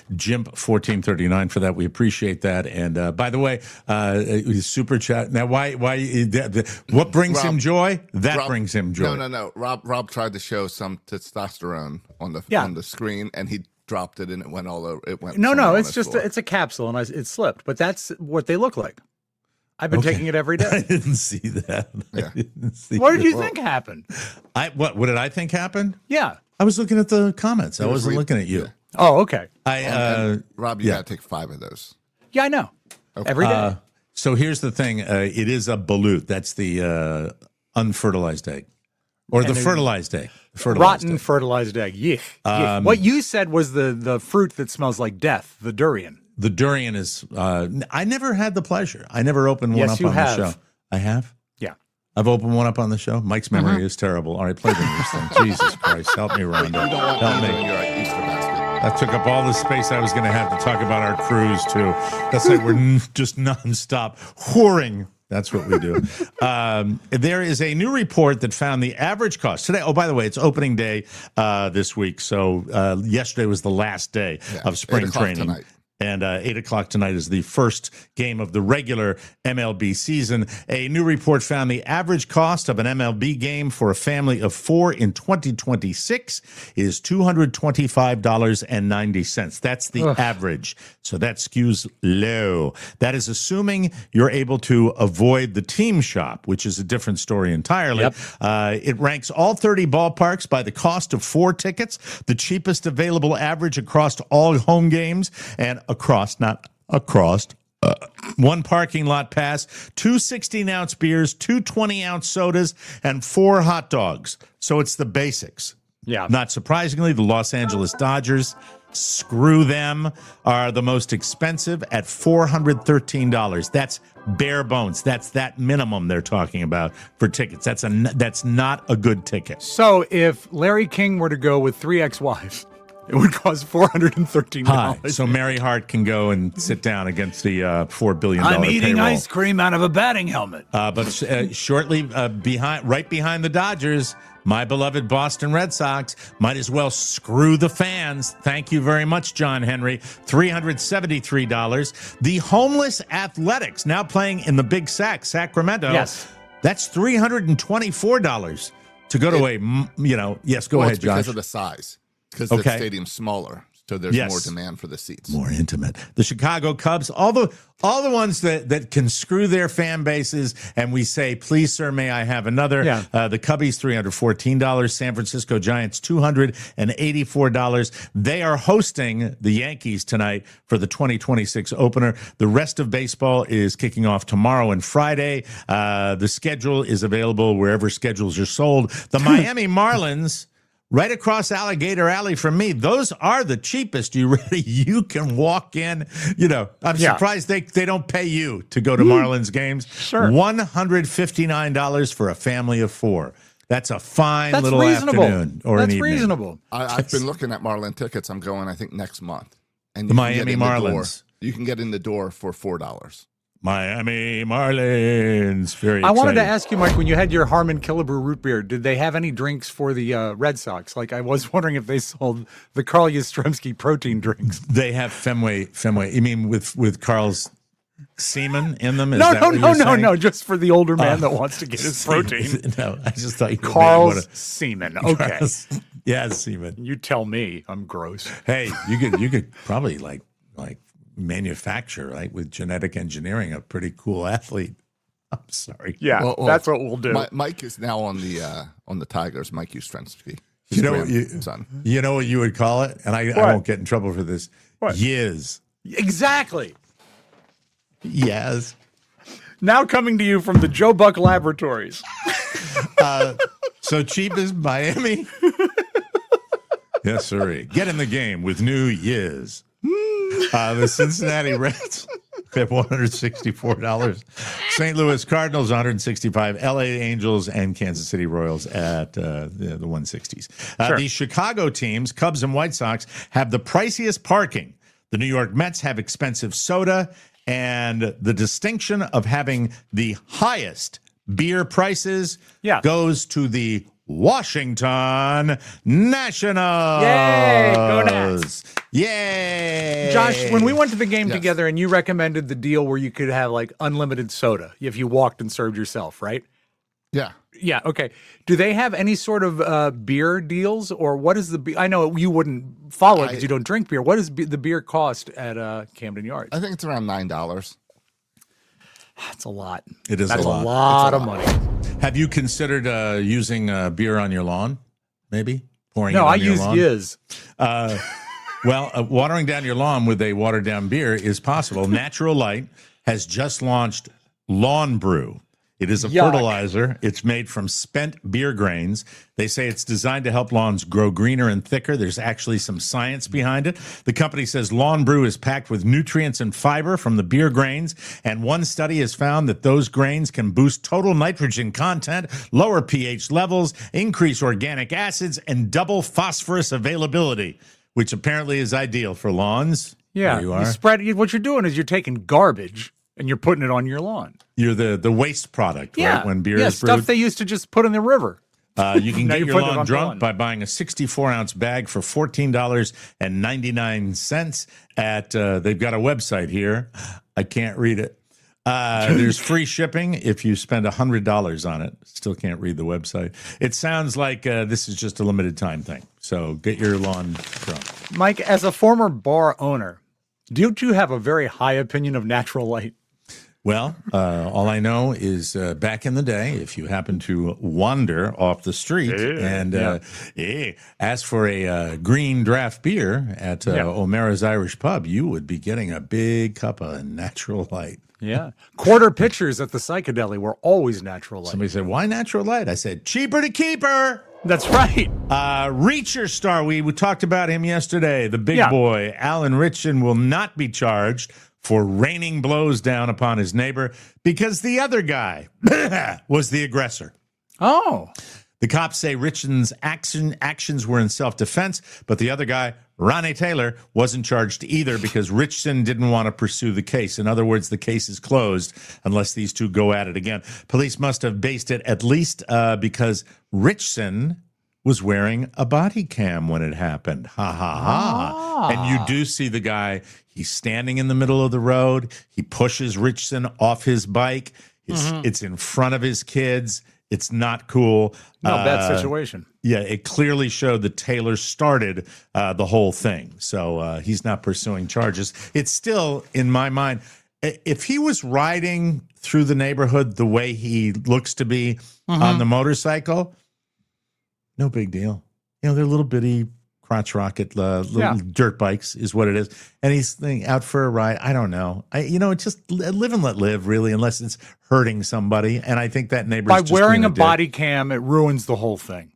Jimp1439 for that. We appreciate that. And by the way, super chat. Now, what brings him joy? That brings him joy. No. Rob tried to show some testosterone on the screen, and he dropped it, and it went all over. It went. No. It's just it's a capsule, and it slipped. But that's what they look like. I've been taking it every day. I didn't see that. Yeah. What did you think happened? What did I think happened? Yeah. I was looking at the comments. I wasn't looking at you. Yeah. Oh, okay. Rob, you got to take 5 of those. Yeah, I know. Okay. Every day. So here's the thing. It is a balut. That's the unfertilized egg. Or the fertilized egg. Rotten fertilized egg. Yuck. What you said was the fruit that smells like death, the durian. The durian is, I never had the pleasure. I never opened one up on the show. I have? Yeah. I've opened one up on the show. Mike's memory is terrible. All right, play the news thing. Jesus Christ. Help me, Rhonda. Help me. That took up all the space I was going to have to talk about our cruise, too. That's like we're just nonstop whoring. That's what we do. There is a new report that found the average cost today. Oh, by the way, it's opening day this week. So yesterday was the last day of spring training. Tonight. And 8 o'clock tonight is the first game of the regular MLB season. A new report found the average cost of an MLB game for a family of 4 in 2026 is $225.90. That's the average. So that skews low. That is assuming you're able to avoid the team shop, which is a different story entirely. Yep. It ranks all 30 ballparks by the cost of 4 tickets, the cheapest available average across all home games, and one parking lot pass, 2 16-ounce beers, 2 20-ounce sodas, and 4 hot dogs. So it's the basics. Yeah. Not surprisingly, the Los Angeles Dodgers, screw them, are the most expensive at $413. That's bare bones. That's that minimum they're talking about for tickets. That's not a good ticket. So if Larry King were to go with 3 ex-wives, it would cost $413. Hi. So Mary Hart can go and sit down against the $4 billion I'm eating payroll. ice cream out of a batting helmet. But shortly right behind the Dodgers, my beloved Boston Red Sox might as well screw the fans. Thank you very much, John Henry. $373. The Homeless Athletics, now playing in the Big Sac, Sacramento. Yes. That's $324 to go to yes, go ahead, Josh. Because of the size. Because the stadium's smaller. So there's Yes. more demand for the seats. More intimate. The Chicago Cubs, all the ones that can screw their fan bases, and we say, please, sir, may I have another? Yeah. The Cubbies, $314. San Francisco Giants, $284. They are hosting the Yankees tonight for the 2026 opener. The rest of baseball is kicking off tomorrow and Friday. The schedule is available wherever schedules are sold. The Miami Marlins, right across Alligator Alley from me, those are the cheapest. You ready? You can walk in. I'm surprised they don't pay you to go to Marlins games. Sure. $159 for a family of 4. That's a fine little reasonable. afternoon or That's an evening. reasonable. I've been looking at Marlin tickets. I'm going, I think, next month. And The you can get Miami in the door. Marlins. You can get in the door for $4. Miami Marlins. Very I wanted to exciting. ask you, Mike, when you had your Harmon Killebrew root beer, did they have any drinks for the Red Sox? Like, I was wondering if they sold the Carl Yastrzemski protein drinks. They have Fenway. You mean with Carl's semen in them? Is No, that what you're saying? no, just for the older man that wants to get his protein. No, I just thought you were Carl's semen. Okay. Yeah, semen. You tell me. I'm gross. Hey, you could probably like manufacture with genetic engineering a pretty cool athlete. I'm sorry. Yeah, Well, that's what we'll do. Mike is now on the Tigers. Mike Yastrzemski. You know what son. you know what you would call it, and I won't get in trouble for this. What? Yiz. Exactly. Yes. Now coming to you from the Joe Buck Laboratories. So cheap as Miami. Yes, sir. Get in the game with new Yiz. The Cincinnati Reds at $164. St. Louis Cardinals, $165. LA Angels and Kansas City Royals at the 160s. Sure. The Chicago teams, Cubs and White Sox, have the priciest parking. The New York Mets have expensive soda, and the distinction of having the highest beer prices goes to the Washington Nationals. Yay, go Nats. Yay. Josh, when we went to the game together and you recommended the deal where you could have unlimited soda if you walked and served yourself, right? Yeah. Yeah, okay. Do they have any sort of beer deals, or what is the beer? I know you wouldn't follow it because you don't drink beer. What does the beer cost at Camden Yards? I think it's around $9. That's a lot. It is That's a lot. a lot of money. Have you considered using beer on your lawn? Maybe pouring. No, it on I your use lawn? Yiz. Well, watering down your lawn with a watered down beer is possible. Natural Light has just launched Lawn Brew. It is a fertilizer. It's made from spent beer grains. They say it's designed to help lawns grow greener and thicker. There's actually some science behind it. The company says Lawn Brew is packed with nutrients and fiber from the beer grains, and one study has found that those grains can boost total nitrogen content, lower pH levels, increase organic acids, and double phosphorus availability, which apparently is ideal for lawns. Yeah, There you are. what you're doing is you're taking garbage and you're putting it on your lawn. You're the waste product, right? When beer is stuff brewed. they used to just put in the river. You can Now get you your put it lawn on drunk lawn. by buying a 64-ounce bag for $14.99 at, they've got a website here. I can't read it. There's free shipping if you spend $100 on it. Still can't read the website. It sounds like this is just a limited time thing. So get your lawn drunk. Mike, as a former bar owner, don't you have a very high opinion of Natural Light? Well, all I know is back in the day, if you happen to wander off the street and ask for a green draft beer at O'Mara's Irish Pub, you would be getting a big cup of Natural Light. Yeah. Quarter pitchers at the Psychedelic were always Natural Light. Somebody said, why Natural Light? I said, cheaper to keep her. That's right. Reacher star, we talked about him yesterday. The big boy, Alan Ritchson, will not be charged for raining blows down upon his neighbor because the other guy was the aggressor. Oh. The cops say Ritchson's actions were in self-defense, but the other guy, Ronnie Taylor, wasn't charged either because Ritchson didn't want to pursue the case. In other words, the case is closed unless these two go at it again. Police must have based it at least because Ritchson was wearing a body cam when it happened. Ha, ha, ha. And you do see the guy, he's standing in the middle of the road. He pushes Ritchson off his bike. It's in front of his kids. It's not cool. No, bad situation. Yeah, it clearly showed that Taylor started the whole thing. So he's not pursuing charges. It's still, in my mind, if he was riding through the neighborhood the way he looks to be on the motorcycle, no big deal. You know, they're little bitty crotch rocket little dirt bikes is what it is. And he's out for a ride. I don't know. It's just live and let live, really, unless it's hurting somebody. And I think that neighbor's by just wearing being a dick. body cam, it ruins the whole thing.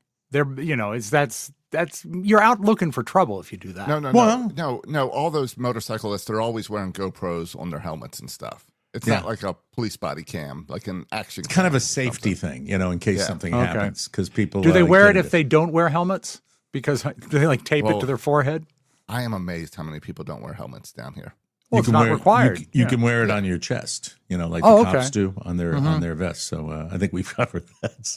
That's you're out looking for trouble if you do that. No. All those motorcyclists, they're always wearing GoPros on their helmets and stuff. It's not like a police body cam, like an action. It's kind of a safety thing, in case something happens. Because people do they wear it if they don't wear helmets? Because do they tape it to their forehead? I am amazed how many people don't wear helmets down here. Well, it's not required. You can wear it on your chest, like the cops do on their vests. So I think we've covered that.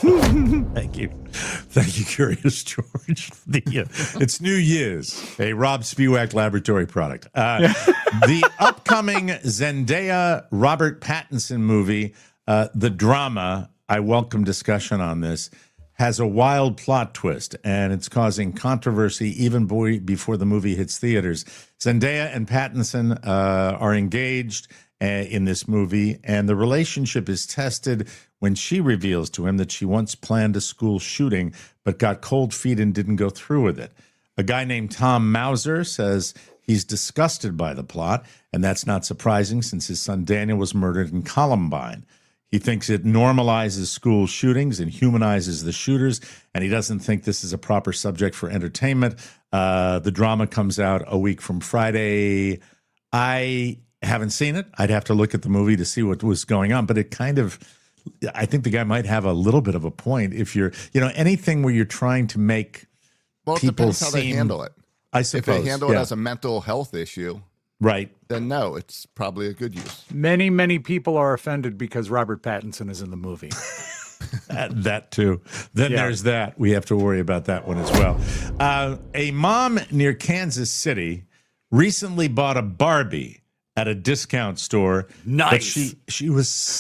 Thank you, Curious George. It's New Year's, a Rob Spiewak laboratory product. The upcoming Zendaya Robert Pattinson movie, The Drama. I welcome discussion on this. Has a wild plot twist, and it's causing controversy even before the movie hits theaters. Zendaya and Pattinson are engaged in this movie, and the relationship is tested when she reveals to him that she once planned a school shooting but got cold feet and didn't go through with it. A guy named Tom Mauser says he's disgusted by the plot, and that's not surprising since his son Daniel was murdered in Columbine. He thinks it normalizes school shootings and humanizes the shooters, and he doesn't think this is a proper subject for entertainment. The Drama comes out a week from Friday. I haven't seen it. I'd have to look at the movie to see what was going on, but it I think the guy might have a little bit of a point. If you're, anything where you're trying to make people it depends how they handle it. I suppose. If they handle it as a mental health issue, right, then no, it's probably a good use. Many, many people are offended because Robert Pattinson is in the movie. That too. Then there's that. We have to worry about that one as well. A mom near Kansas City recently bought a Barbie at a discount store. Nice. But she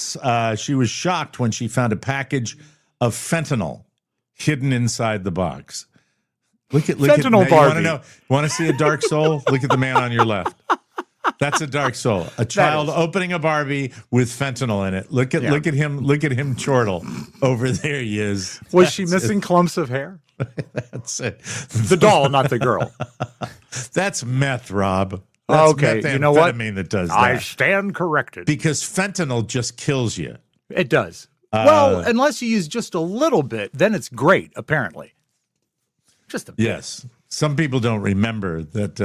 was shocked when she found a package of fentanyl hidden inside the box. Look fentanyl at Barbie. Want to see a dark soul? Look at the man on your left. That's a dark soul. A child opening a Barbie with fentanyl in it. Look at him chortle. Over there he is. Was she missing clumps of hair? That's it. The doll, not the girl. That's meth, Rob. That's okay, you know what? That does that. I stand corrected. Because fentanyl just kills you. It does. Well, unless you use just a little bit, then it's great, apparently. Just a bit. Yes. Some people don't remember that,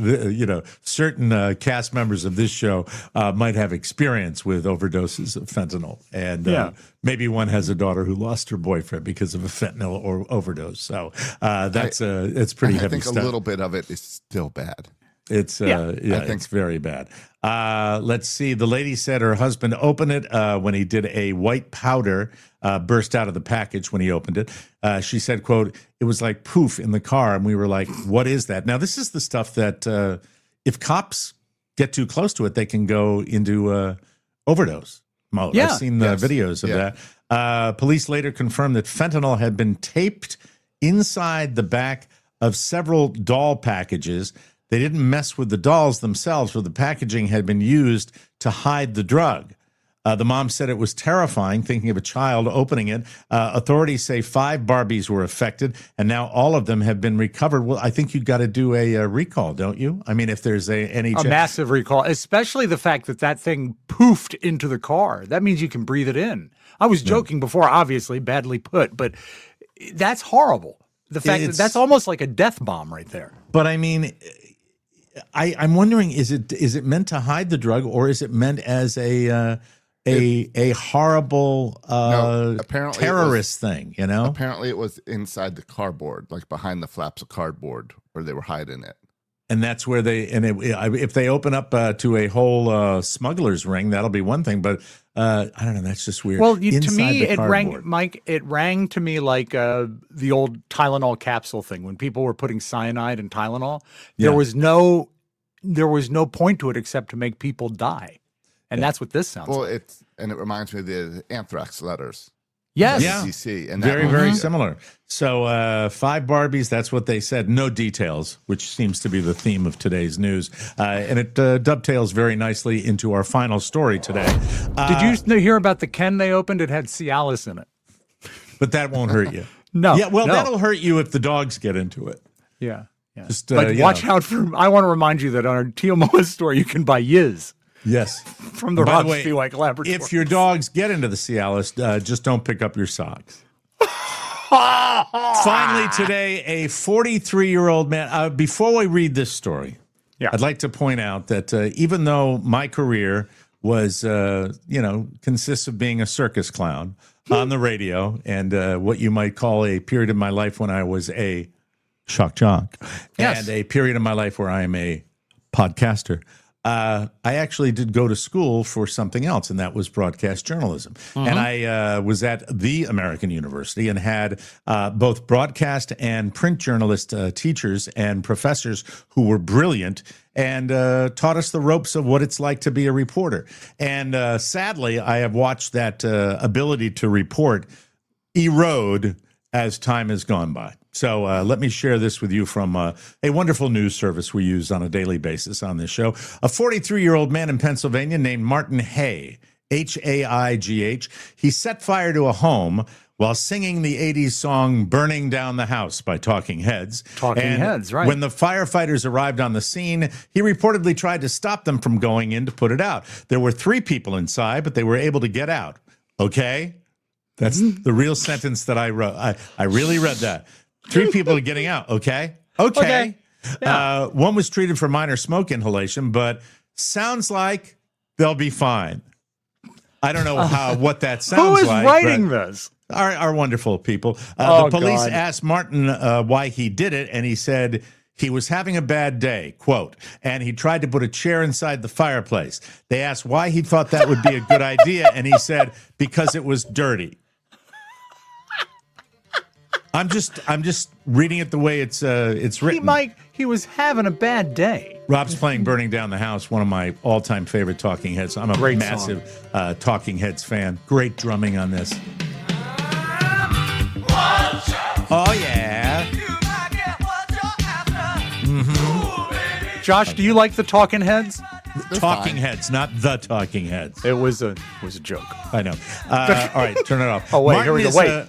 certain cast members of this show might have experience with overdoses of fentanyl. And maybe one has a daughter who lost her boyfriend because of a fentanyl or overdose. So it's pretty heavy I think stuff. a little bit of it is still bad. It's it's very bad. Let's see. The lady said her husband opened it when he did a white powder burst out of the package when he opened it. She said, quote, "It was like poof in the car." And we were like, what is that? Now, this is the stuff that if cops get too close to it, they can go into overdose mode. Yeah. I've seen the videos of that. Police later confirmed that fentanyl had been taped inside the back of several doll packages. They didn't mess with the dolls themselves, but the packaging had been used to hide the drug. The mom said it was terrifying thinking of a child opening it. Authorities say 5 Barbies were affected, and now all of them have been recovered. Well, I think you've got to do a recall, don't you? I mean, if there's a massive recall, especially the fact that thing poofed into the car. That means you can breathe it in. I was joking before, obviously, badly put, but that's horrible. The fact that's almost like a death bomb right there. But I mean, I'm wondering, is it meant to hide the drug, or is it meant as a horrible terrorist thing? Apparently, it was inside the cardboard, like behind the flaps of cardboard, where they were hiding it. And that's where if they open up to a whole smuggler's ring, that'll be one thing. But I don't know. That's just weird. Well, to me, it rang to me like the old Tylenol capsule thing when people were putting cyanide in Tylenol. There was no point to it except to make people die, and that's what this sounds like. Well, it reminds me of the anthrax letters. Yes. Yeah. DC, and Very, that very movie- similar. So 5 Barbies, that's what they said. No details, which seems to be the theme of today's news. And it dovetails very nicely into our final story today. Did you hear about the Ken they opened? It had Cialis in it. But that won't hurt you. No. Yeah, well, no. that'll hurt you if the dogs get into it. Yeah. Yeah. Just, but you watch know. out for. I want to remind you that on our Tiamoa store, you can buy Yiz Yes. from the By Rob the way, Spiewak Laboratory. if your dogs get into the Cialis, just don't pick up your socks. Finally, today, a 43-year-old man. Before we read this story, Yeah. I'd like to point out that even though my career was, consists of being a circus clown on the radio and what you might call a period of my life when I was a shock jock, Yes. and a period of my life where I am a podcaster. I actually did go to school for something else, and that was broadcast journalism. And I was at the American University and had both broadcast and print journalist teachers and professors who were brilliant and taught us the ropes of what it's like to be a reporter. And sadly, I have watched that ability to report erode as time has gone by. So let me share this with you from a wonderful news service we use on a daily basis on this show. A 43-year-old man in Pennsylvania named Martin Haigh, Haigh, he set fire to a home while singing the 80s song Burning Down the House by Talking Heads. Talking Heads, right. When the firefighters arrived on the scene, he reportedly tried to stop them from going in to put it out. There were 3 people inside, but they were able to get out. Okay? That's the real sentence that I wrote. I really read that. 3 people are getting out. Okay. Okay. Yeah. One was treated for minor smoke inhalation, but sounds like they'll be fine. I don't know what that sounds Who is like. writing but this? Our wonderful people. Oh, the police God. asked Martin why he did it, and he said he was having a bad day, quote, and he tried to put a chair inside the fireplace. They asked why he thought that would be a good idea, and he said, because it was dirty. I'm just reading it the way it's written. He was having a bad day. Rob's playing Burning Down the House, one of my all-time favorite Talking Heads. I'm a Great massive Talking Heads fan. Great drumming on this. Oh, yeah. Josh, do you like the Talking Heads? Talking Heads, not the Talking Heads. It was a joke. I know. All right, turn it off. Oh, wait, here we go. Wait.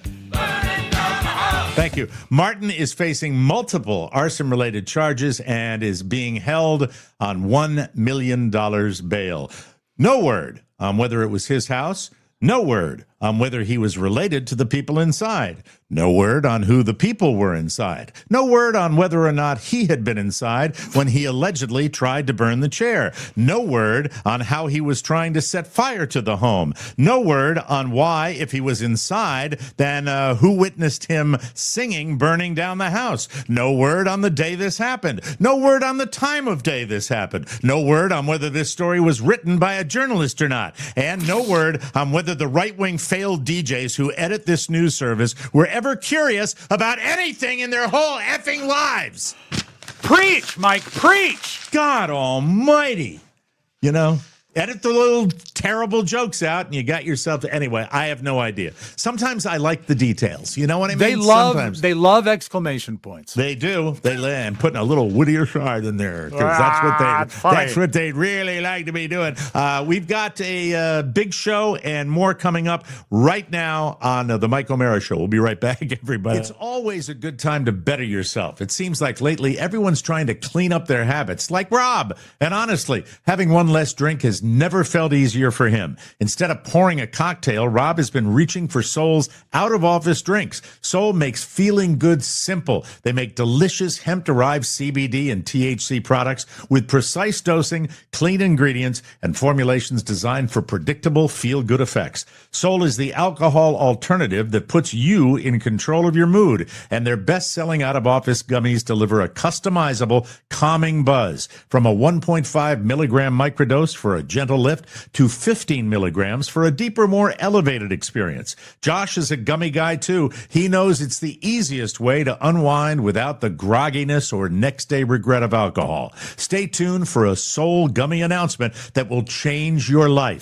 Thank you. Martin is facing multiple arson-related charges and is being held on $1 million bail. No word on whether it was his house. No word on whether he was related to the people inside. No word on who the people were inside. No word on whether or not he had been inside when he allegedly tried to burn the chair. No word on how he was trying to set fire to the home. No word on why, if he was inside, then who witnessed him singing Burning Down the House. No word on the day this happened. No word on the time of day this happened. No word on whether this story was written by a journalist or not. And no word on whether the right-wing failed DJs who edit this news service were ever curious about anything in their whole effing lives. Preach, Mike, preach! God almighty. You know, edit the little terrible jokes out and you got yourself. Anyway, I have no idea. Sometimes I like the details. You know what I mean? They love exclamation points. They do. And putting a little Whittier side in there because that's what they really like to be doing. We've got a big show and more coming up right now on the Mike O'Mara Show. We'll be right back, everybody. It's always a good time to better yourself. It seems like lately everyone's trying to clean up their habits, like Rob. And honestly, having one less drink has never felt easier for him. Instead of pouring a cocktail, Rob has been reaching for Sol's out-of-office drinks. Sol makes feeling good simple. They make delicious hemp-derived CBD and THC products with precise dosing, clean ingredients, and formulations designed for predictable feel-good effects. Sol is the alcohol alternative that puts you in control of your mood, and their best-selling out-of-office gummies deliver a customizable, calming buzz. From a 1.5 milligram microdose for a gentle lift to 15 milligrams for a deeper, more elevated experience. Josh is a gummy guy, too. He knows it's the easiest way to unwind without the grogginess or next-day regret of alcohol. Stay tuned for a Sol gummy announcement that will change your life.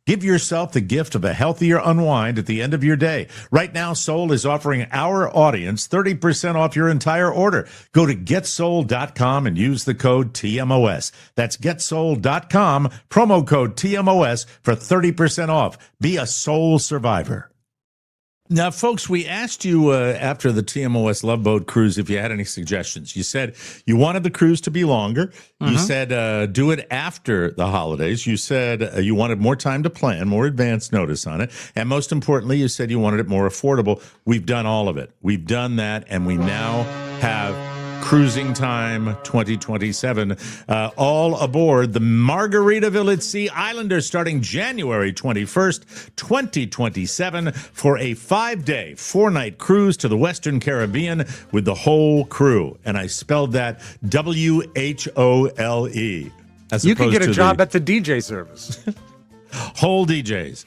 Give yourself the gift of a healthier unwind at the end of your day. Right now, Soul is offering our audience 30% off your entire order. Go to getsoul.com and use the code TMOS. That's getsoul.com, promo code TMOS for 30% off. Be a soul survivor. Now, folks, we asked you after the TMOS Love Boat cruise if you had any suggestions. You said you wanted the cruise to be longer. You said do it after the holidays. You said you wanted more time to plan, more advance notice on it. And most importantly, you said you wanted it more affordable. We've done all of it. We've done that, and we now have Cruising Time 2027. All aboard the Margaritaville at Sea Islander starting January 21st, 2027 for a 5-day, 4-night cruise to the Western Caribbean with the whole crew. And I spelled that WHOLE. You could get a job at the DJ service. Whole DJs.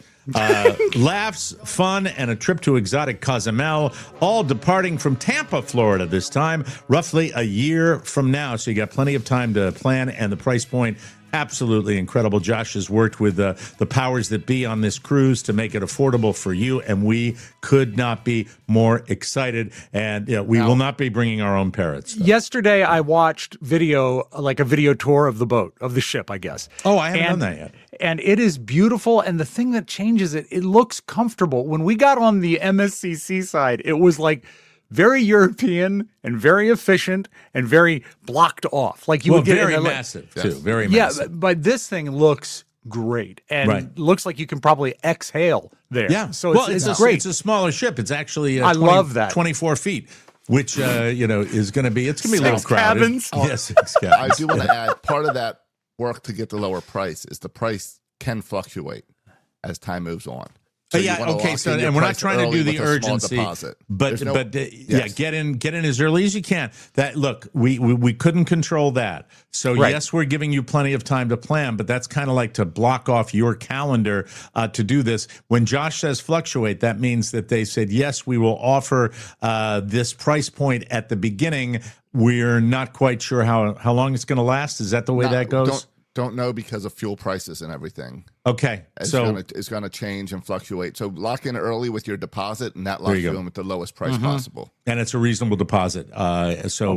Laughs, fun, and a trip to exotic Cozumel, all departing from Tampa, Florida this time, roughly a year from now. So you got plenty of time to plan, and the price point, absolutely incredible. Josh has worked with the powers that be on this cruise to make it affordable for you, and we could not be more excited. And we will not be bringing our own parrots, though. Yesterday, I watched video, like a video tour of the boat, of the ship, I guess. Oh, I haven't done that yet. And it is beautiful. And the thing that changes it, it looks comfortable. When we got on the MSCC side, it was like very European and very efficient and very blocked off. Like you would get very massive, too. Very massive. Yeah, but this thing looks great and looks like you can probably exhale there. Yeah. So it's great. It's a smaller ship. It's actually I love that. 24 feet. Which is going to be a little crowded. Cabins. Yes, 6 cabins. I do want to add part of that work to get the lower price is the price can fluctuate as time moves on. So So and we're not trying to do the urgency, but get in as early as you can. That look, we couldn't control that. So yes, we're giving you plenty of time to plan, but that's kind of like to block off your calendar to do this. When Josh says fluctuate, that means that they said yes, we will offer this price point at the beginning. We're not quite sure how long it's going to last. Is that the way that goes? Don't know because of fuel prices and everything. Okay, it's going to change and fluctuate. So lock in early with your deposit, and that locks you in with the lowest price possible. And it's a reasonable deposit. Go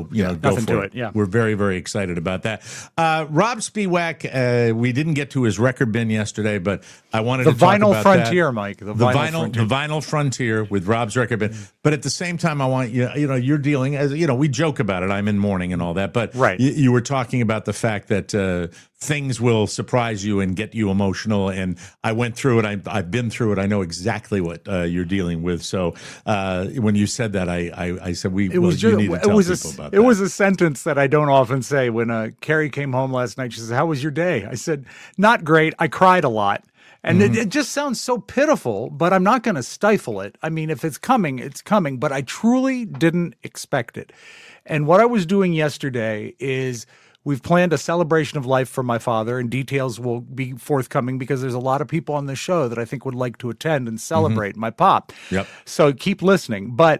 for it. Yeah, we're very, very excited about that. Rob Spiewak, we didn't get to his record bin yesterday, but I wanted to talk about Vinyl Frontier, Mike. The Vinyl Frontier with Rob's record bin. But at the same time, I want you're dealing as we joke about it. I'm in mourning and all that, but you were talking about the fact that things will surprise you and get you emotional. And I went through it. I've been through it. I know exactly what you're dealing with. So when you said that, I said you need to tell people about that. It was a sentence that I don't often say. When Carrie came home last night, she says, "How was your day?" I said, "Not great. I cried a lot." And it just sounds so pitiful, but I'm not going to stifle it. I mean, if it's coming, it's coming. But I truly didn't expect it. And what I was doing yesterday is we've planned a celebration of life for my father, and details will be forthcoming because there's a lot of people on the show that I think would like to attend and celebrate my pop. Yep. So keep listening. But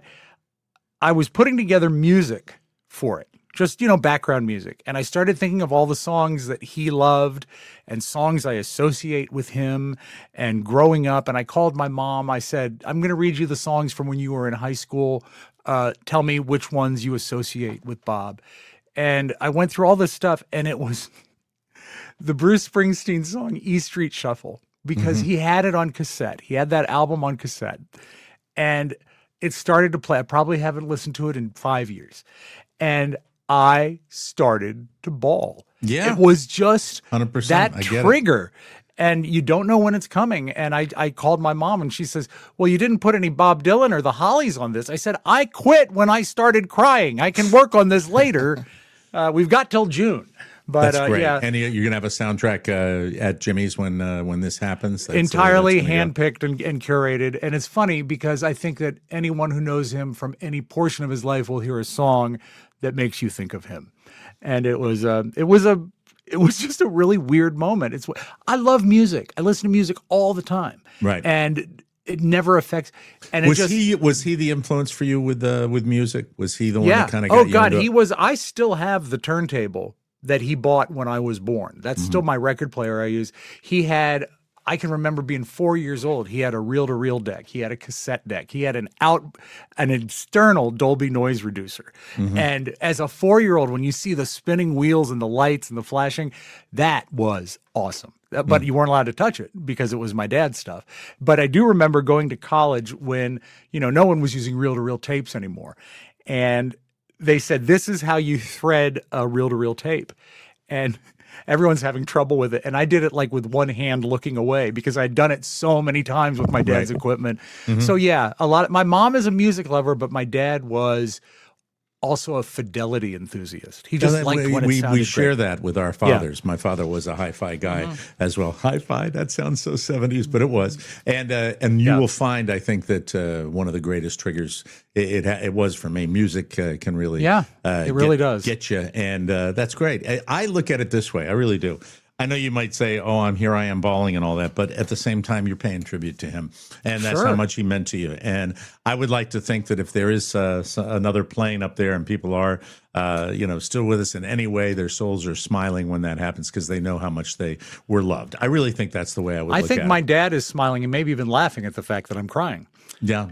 I was putting together music for it. Just, background music. And I started thinking of all the songs that he loved and songs I associate with him and growing up. And I called my mom. I said, I'm going to read you the songs from when you were in high school. Tell me which ones you associate with Bob. And I went through all this stuff, and it was the Bruce Springsteen song, E Street Shuffle, because he had it on cassette. He had that album on cassette. And it started to play. I probably haven't listened to it in 5 years. And I started to bawl. Yeah. It was just 100%. that trigger. And you don't know when it's coming. And I called my mom, and she says, well, you didn't put any Bob Dylan or the Hollies on this. I said, I quit when I started crying. I can work on this later. We've got till June. But, that's great. Yeah. And you're going to have a soundtrack at Jimmy's when this happens? Entirely handpicked and curated. And it's funny because I think that anyone who knows him from any portion of his life will hear a song that makes you think of him. And it was just a really weird moment. I love music. I listen to music all the time. Right. And it never affects. And was he the influence for you with music? Was he the one that kind of got you? Oh God, he was. I still have the turntable that he bought when I was born. That's still my record player I use. He had I can remember being 4 years old. He had a reel-to-reel deck. He had a cassette deck. He had an external Dolby noise reducer. And as a 4-year-old, when you see the spinning wheels and the lights and the flashing, that was awesome. But you weren't allowed to touch it because it was my dad's stuff. But I do remember going to college when, no one was using reel-to-reel tapes anymore. And they said, this is how you thread a reel-to-reel tape. And everyone's having trouble with it. And I did it like with one hand looking away because I'd done it so many times with my dad's equipment. So yeah, my mom is a music lover, but my dad was also a fidelity enthusiast. He just liked when it sounded we share great. that with our fathers. Yeah. My father was a hi-fi guy as well. Hi-fi, that sounds so 70s, but it was. And you will find, I think, that one of the greatest triggers it was for me. Music can really it really does get you, and that's great. I look at it this way. I really do. I know you might say, "Oh, I am bawling and all that," but at the same time, you're paying tribute to him, and that's how much he meant to you. And I would like to think that if there is another plane up there and people are, still with us in any way, their souls are smiling when that happens because they know how much they were loved. I really think that's the way I would. I look think at my it. dad is smiling and maybe even laughing at the fact that I'm crying. Yeah.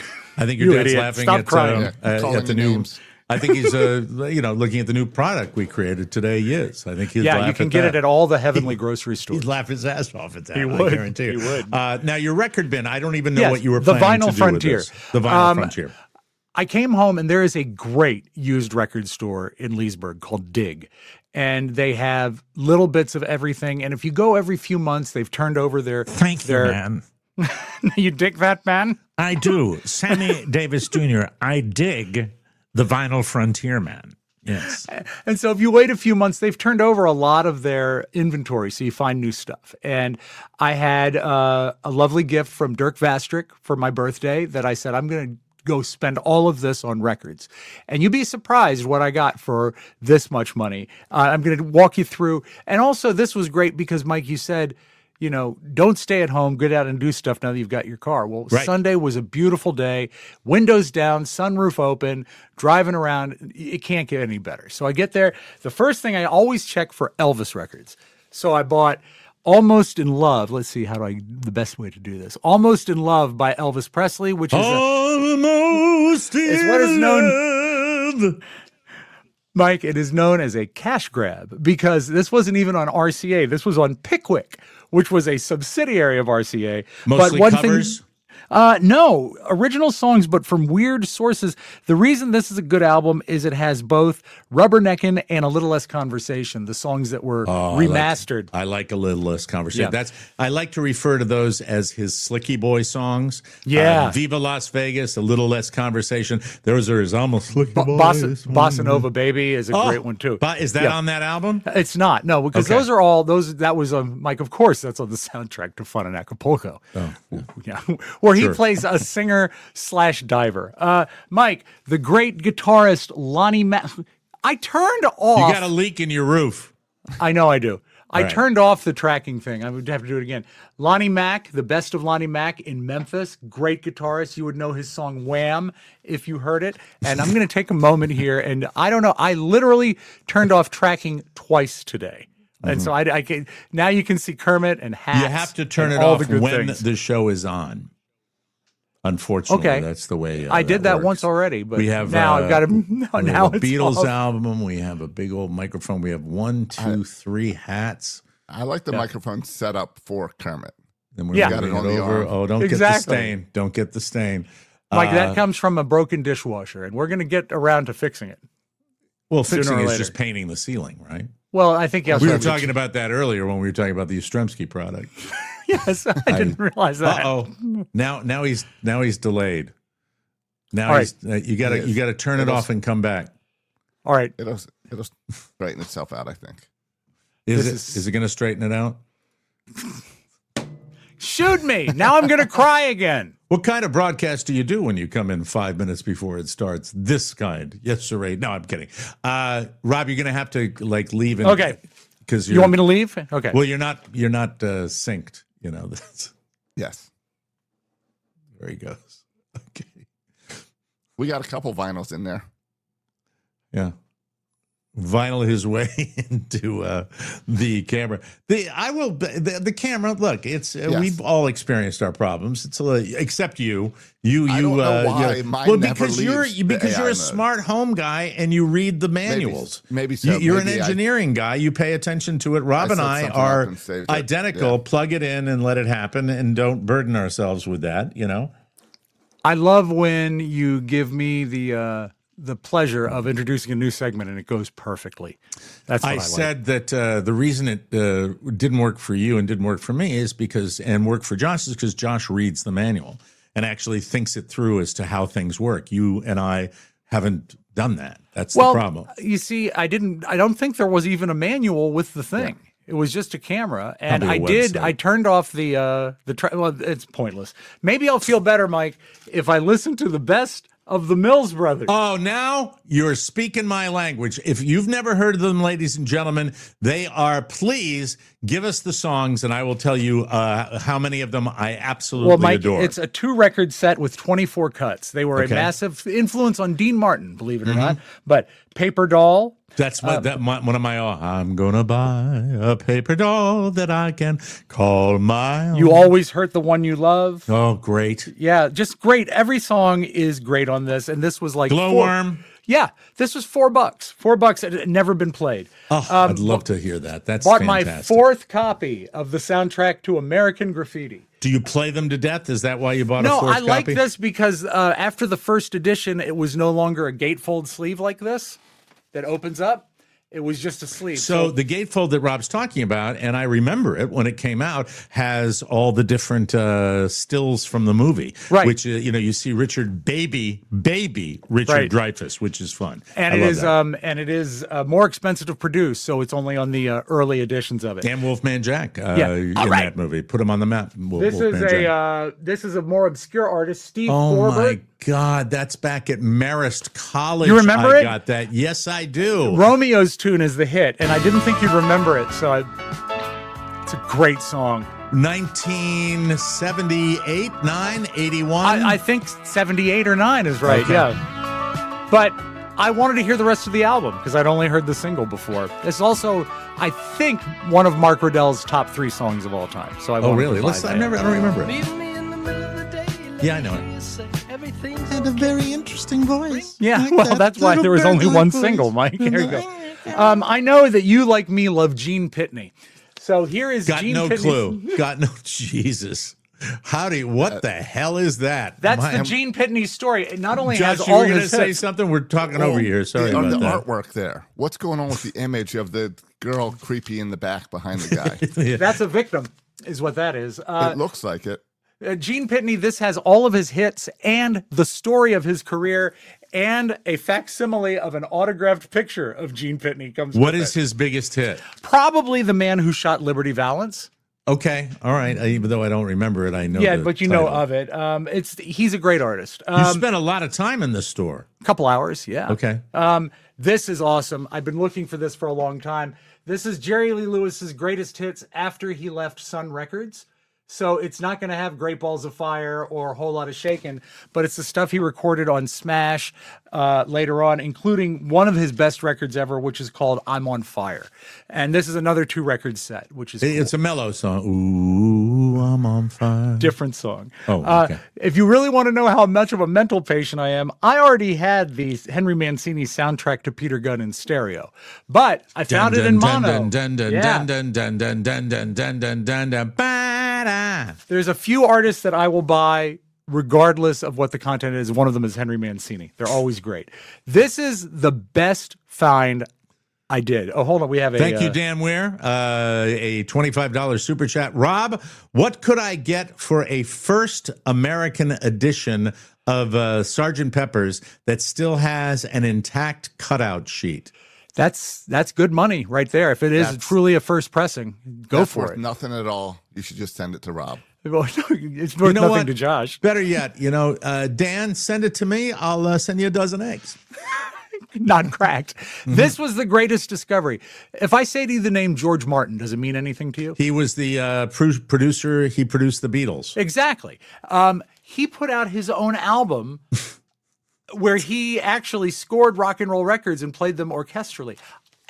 I think your dad's idiot. laughing Stop at crying. At the new. Names. I think he's, looking at the new product we created today. I think he'd laugh you can at get that. it at all the heavenly grocery stores. He'd laugh his ass off at that. He I would. guarantee you. He would. Now, your record bin, I don't even know what you were the planning Vinyl to do Frontier. with this. The Vinyl Frontier. I came home and there is a great used record store in Leesburg called Dig. And they have little bits of everything. And if you go every few months, they've turned over their... Thank you, man. You dig that, man? I do. Sammy Davis Jr., I dig the Vinyl Frontier, man. Yes. And so if you wait a few months, they've turned over a lot of their inventory, so you find new stuff. And I had a lovely gift from Dirk Vastrick for my birthday that I said, I'm going to go spend all of this on records. And you'd be surprised what I got for this much money. I'm going to walk you through. And also, this was great because, Mike, you said, don't stay at home, get out and do stuff now that you've got your car. Well, Sunday was a beautiful day, windows down, sunroof open, driving around. It can't get any better. So I get there. The first thing I always check for Elvis records. So I bought Almost in Love. Let's see the best way to do this. Almost in Love by Elvis Presley, which is Almost is what is known. Mike, it is known as a cash grab because this wasn't even on RCA. This was on Pickwick, which was a subsidiary of RCA. Mostly covers? No, original songs, but from weird sources. The reason this is a good album is it has both Rubberneckin' and A Little Less Conversation, the songs that were remastered. I like A Little Less Conversation. Yeah. I like to refer to those as his Slicky Boy songs. Yeah. Viva Las Vegas, A Little Less Conversation. Those are his almost Slicky Boys. Bossa Nova Baby is a great one too. Is that on that album? It's not. No, because those are all that was Mike, of course, that's on the soundtrack to Fun in Acapulco. Oh. Yeah. Where he plays a singer/diver. Mike, the great guitarist Lonnie Mack. I turned off. You got a leak in your roof. I know I do. I right. turned off the tracking thing. I would have to do it again. Lonnie Mack, the best of Lonnie Mack in Memphis. Great guitarist. You would know his song Wham! If you heard it. And I'm going to take a moment here. And I don't know. I literally turned off tracking twice today. And so I can, now you can see Kermit and hats. You have to turn it all off the good when things. the show is on. Unfortunately, Okay. that's the way I did that works. once already, but we have now I've got to. we Now have a it's Beatles off. album. We have a big old microphone. We have 1, 2, 3 hats. I like the microphone set up for Kermit. Then we're Yeah. moving Got it on it the over. arm. Oh, don't Exactly. get the stain. Don't get the stain. Mike, that comes from a broken dishwasher, and we're going to get around to fixing it. Well, sooner fixing or is later. just painting the ceiling, right? Well, I think We were talking about that earlier when we were talking about the Yastrzemski product. Yes, I didn't realize that. Uh-oh. Now he's delayed. Now All he's you got to turn it off and come back. All right. It'll straighten itself out, I think. Is it going to straighten it out? Shoot me. Now I'm going to cry again. What kind of broadcast do you do when you come in 5 minutes before it starts? This kind. Yes, sir. No, I'm kidding. Rob, you're going to have to leave. Okay. Because You want me to leave? Okay. Well, you're not synced. That's Yes. there he goes. Okay. We got a couple vinyls in there. Yeah. vinyl his way into the camera. The camera. Look, it's we've all experienced our problems. It's except you. I don't know why mine never because leaves you're a smart home guy and you read the manuals. Maybe so. You're maybe an engineering guy. You pay attention to it. Rob and I are identical. Plug it in and let it happen, and don't burden ourselves with that. You know. I love when you give me the pleasure of introducing a new segment and it goes perfectly. That's what I said that the reason it didn't work for you and didn't work for me is and work for Josh is because Josh reads the manual and actually thinks it through as to how things work. You and I haven't done that. That's the problem. You see, I don't think there was even a manual with the thing. Yeah. It was just a camera, and I turned off well, it's pointless. Maybe I'll feel better, Mike, if I listen to the best of the Mills Brothers. Oh, now you're speaking my language. If you've never heard of them, ladies and gentlemen, they are, please give us the songs, and I will tell you how many of them I absolutely adore. It's a 2-record set with 24 cuts. They were a massive influence on Dean Martin, believe it or not. But Paper Doll. That's one of my. I'm gonna buy a paper doll that I can call my own. You Always Hurt the One You Love. Oh, great! Yeah, just great. Every song is great on this, and this was like Glowworm. Yeah, this was $4. $4. It had never been played. Oh, I'd love to hear that. That's bought fantastic. My 4th copy of the soundtrack to American Graffiti. Do you play them to death? Is that why you bought a 4th copy? No, I like this because after the first edition, it was no longer a gatefold sleeve like this that opens up. It was just a sleeve. So the gatefold that Rob's talking about, and I remember it when it came out, has all the different stills from the movie. Right. Which, you see Richard Baby Richard Dreyfuss, which is fun. And it is more expensive to produce, so it's only on the early editions of it. And Wolfman Jack in that movie. Put him on the map. This is a more obscure artist, Steve Forbert. Oh, my God, that's back at Marist College. You remember it? I got that. Yes, I do. Romeo's tune is the hit, and I didn't think you'd remember it, so it's a great song. 1978, 9, 81? I think 78 or 9 is right, yeah. But I wanted to hear the rest of the album, because I'd only heard the single before. It's also, I think, one of Mark Riddell's top 3 songs of all time. So I really? I don't remember it. Yeah, I know it. Had a very interesting voice. Yeah, like that's why there was only one single, Mike. Here you go. I know that you, like me, love Gene Pitney. So here is Gene Pitney. Got no Jesus. What the hell is that? That's the Gene Pitney story. It not only Josh, has all his hits. you were going to say something? We're talking over here. Sorry about that. The artwork there. What's going on with the image of the girl creepy in the back behind the guy? That's a victim, is what that is. It looks like it. Gene Pitney, this has all of his hits and the story of his career and a facsimile of an autographed picture of Gene Pitney comes with it. What is his biggest hit? Probably The Man Who Shot Liberty Valance. Okay, all right. Even though I don't remember it, I know. Yeah, but you know of it. He's a great artist. You spent a lot of time in the store. A couple hours, yeah. Okay. This is awesome. I've been looking for this for a long time. This is Jerry Lee Lewis's greatest hits after he left Sun Records. So it's not going to have Great Balls of Fire or a whole lot of shaking, but it's the stuff he recorded on Smash later on, including one of his best records ever, which is called I'm on Fire. And this is another 2-record set, which is cool. It's a mellow song. Ooh, I'm on fire. Different song. Oh, okay. If you really want to know how much of a mental patient I am, I already had the Henry Mancini soundtrack to Peter Gunn in stereo, but I found it in mono. There's a few artists that I will buy regardless of what the content is. One of them is Henry Mancini. They're always great. This is the best find I did. Oh, hold on. We have Thank you, Dan Ware. A $25 super chat. Rob, what could I get for a first American edition of Sgt. Pepper's that still has an intact cutout sheet? That's good money right there. If it is truly a first pressing, go for worth it. Nothing at all. You should just send it to Rob. Well, it's worth nothing to Josh. Better yet, Dan, send it to me. I'll send you a dozen eggs. Not cracked. Mm-hmm. This was the greatest discovery. If I say to you the name George Martin, does it mean anything to you? He was the producer. He produced the Beatles. Exactly. He put out his own album where he actually scored rock and roll records and played them orchestrally.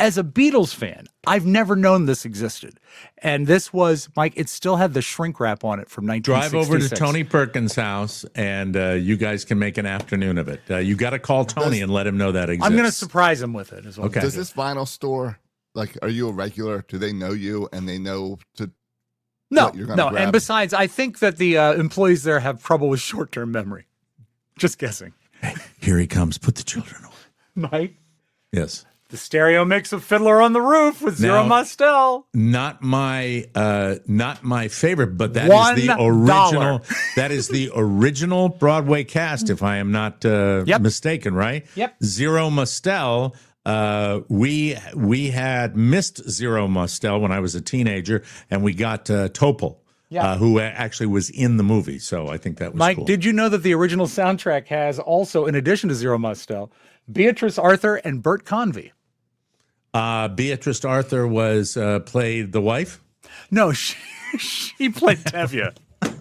as a Beatles fan, I've never known this existed. And this was, Mike, it still had the shrink wrap on it from 1966. Drive over to Tony Perkins' house, and you guys can make an afternoon of it. You got to call Tony and let him know that exists. I'm going to surprise him with it as well. Okay. Does this vinyl store, like, are you a regular? Do they know you and they know to No, what you're gonna no. grab? And besides, I think that the employees there have trouble with short-term memory. Just guessing. Hey, here he comes. Put the children on. Mike, Yes. the stereo mix of Fiddler on the Roof with Zero Now- Mostel. Not my favorite, but that is the original. That is the original Broadway cast, if I am not mistaken, right? Yep. Zero Mostel. We had missed Zero Mostel when I was a teenager, and we got Topol, who actually was in the movie. So I think that was Mike, cool. did you know that the original soundtrack has also, in addition to Zero Mostel, Beatrice Arthur and Bert Convy? Beatrice Arthur was played the wife? No, she played Tevye.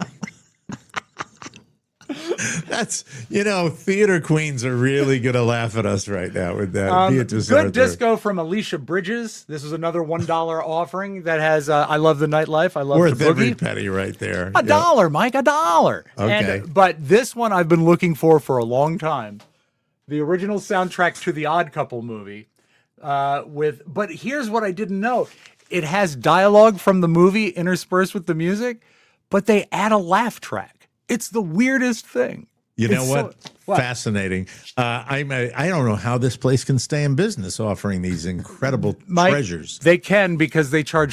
That's, theater queens are really going to laugh at us right now with that. Beatrice Good Arthur. Disco from Alicia Bridges. This is another $1 offering that has I Love the Nightlife. I Love Worth the every Boogie. penny right there. $1, Mike, $1. Okay. But this one I've been looking for a long time. The original soundtrack to the Odd Couple movie. But here's what I didn't know. It has dialogue from the movie interspersed with the music, but they add a laugh track. It's the weirdest thing. You know It's what? what? Fascinating. I don't know how this place can stay in business offering these incredible Mike, treasures. They can, because they charge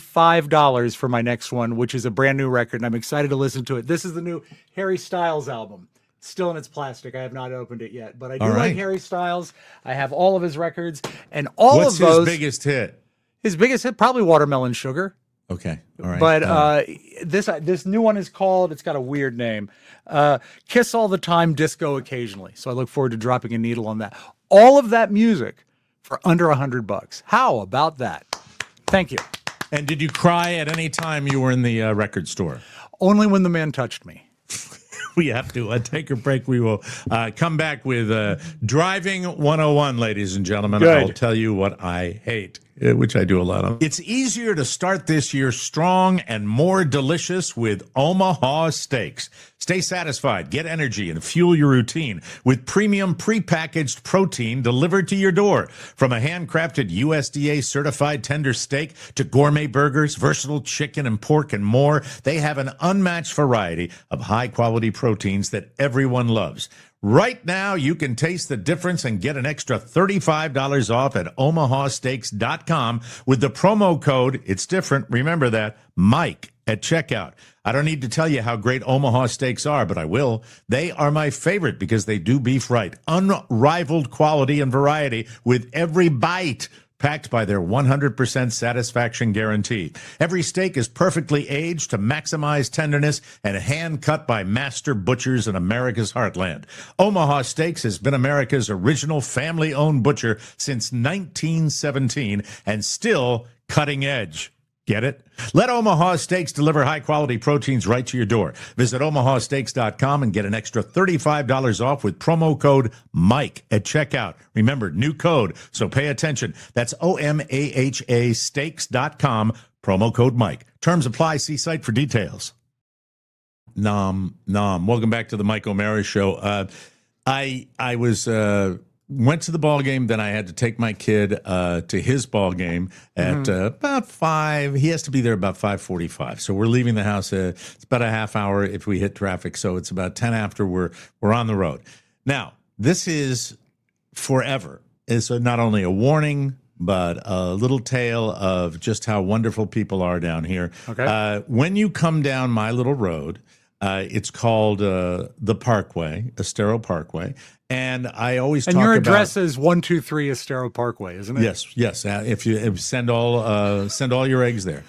$35 for my next one, which is a brand new record, and I'm excited to listen to it. This is the new Harry Styles album. Still in its plastic. I have not opened it yet, but I do All like right. Harry Styles. I have all of his records, and all What's of those. his biggest hit? His biggest hit, probably Watermelon Sugar. Okay. All right. But this new one is called, it's got a weird name, Kiss All the Time, Disco Occasionally. So I look forward to dropping a needle on that. All of that music for under $100. How about that? Thank you. And did you cry at any time you were in the record store? Only when the man touched me. We have to take a break. We will come back with Driving 101, ladies and gentlemen. Good. I'll tell you what I hate, which I do a lot of. It's easier to start this year strong and more delicious with Omaha Steaks. Stay satisfied, get energy, and fuel your routine with premium prepackaged protein delivered to your door. From a handcrafted USDA-certified tender steak to gourmet burgers, versatile chicken and pork, and more, they have an unmatched variety of high-quality proteins that everyone loves. Right now, you can taste the difference and get an extra $35 off at omahasteaks.com with the promo code, it's different, remember that, Mike at checkout. I don't need to tell you how great Omaha Steaks are, but I will. They are my favorite because they do beef right. Unrivaled quality and variety with every bite, packed by their 100% satisfaction guarantee. Every steak is perfectly aged to maximize tenderness and hand-cut by master butchers in America's heartland. Omaha Steaks has been America's original family-owned butcher since 1917 and still cutting edge. Get it? Let Omaha Steaks deliver high-quality proteins right to your door. Visit omahasteaks.com and get an extra $35 off with promo code MIKE at checkout. Remember, new code, so pay attention. That's OMAHA steaks.com, promo code MIKE. Terms apply. See site for details. Nom. Welcome back to the Mike O'Mara Show. I went to the ball game, then I had to take my kid to his ball game at about 5. He has to be there about 5:45. So we're leaving the house. It's about a half hour if we hit traffic. So it's about 10 after we're on the road. Now, this is forever. It's not only a warning, but a little tale of just how wonderful people are down here. Okay. When you come down my little road, it's called the Parkway, Estero Parkway. And I always talk about... And your address is 123 Estero Parkway, isn't it? Yes. If you send all your eggs there.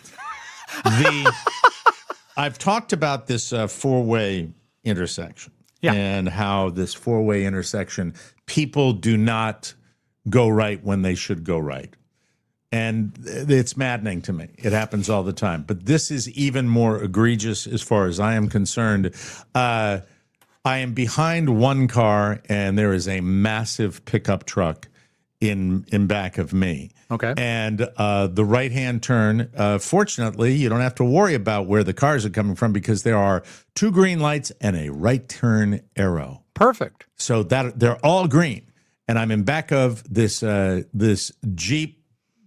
I've talked about this four-way intersection and how this four-way intersection, people do not go right when they should go right. And it's maddening to me. It happens all the time. But this is even more egregious as far as I am concerned. I am behind one car, and there is a massive pickup truck in back of me. Okay. And the right-hand turn, fortunately, you don't have to worry about where the cars are coming from because there are 2 green lights and a right turn arrow. Perfect. So that they're all green. And I'm in back of this Jeep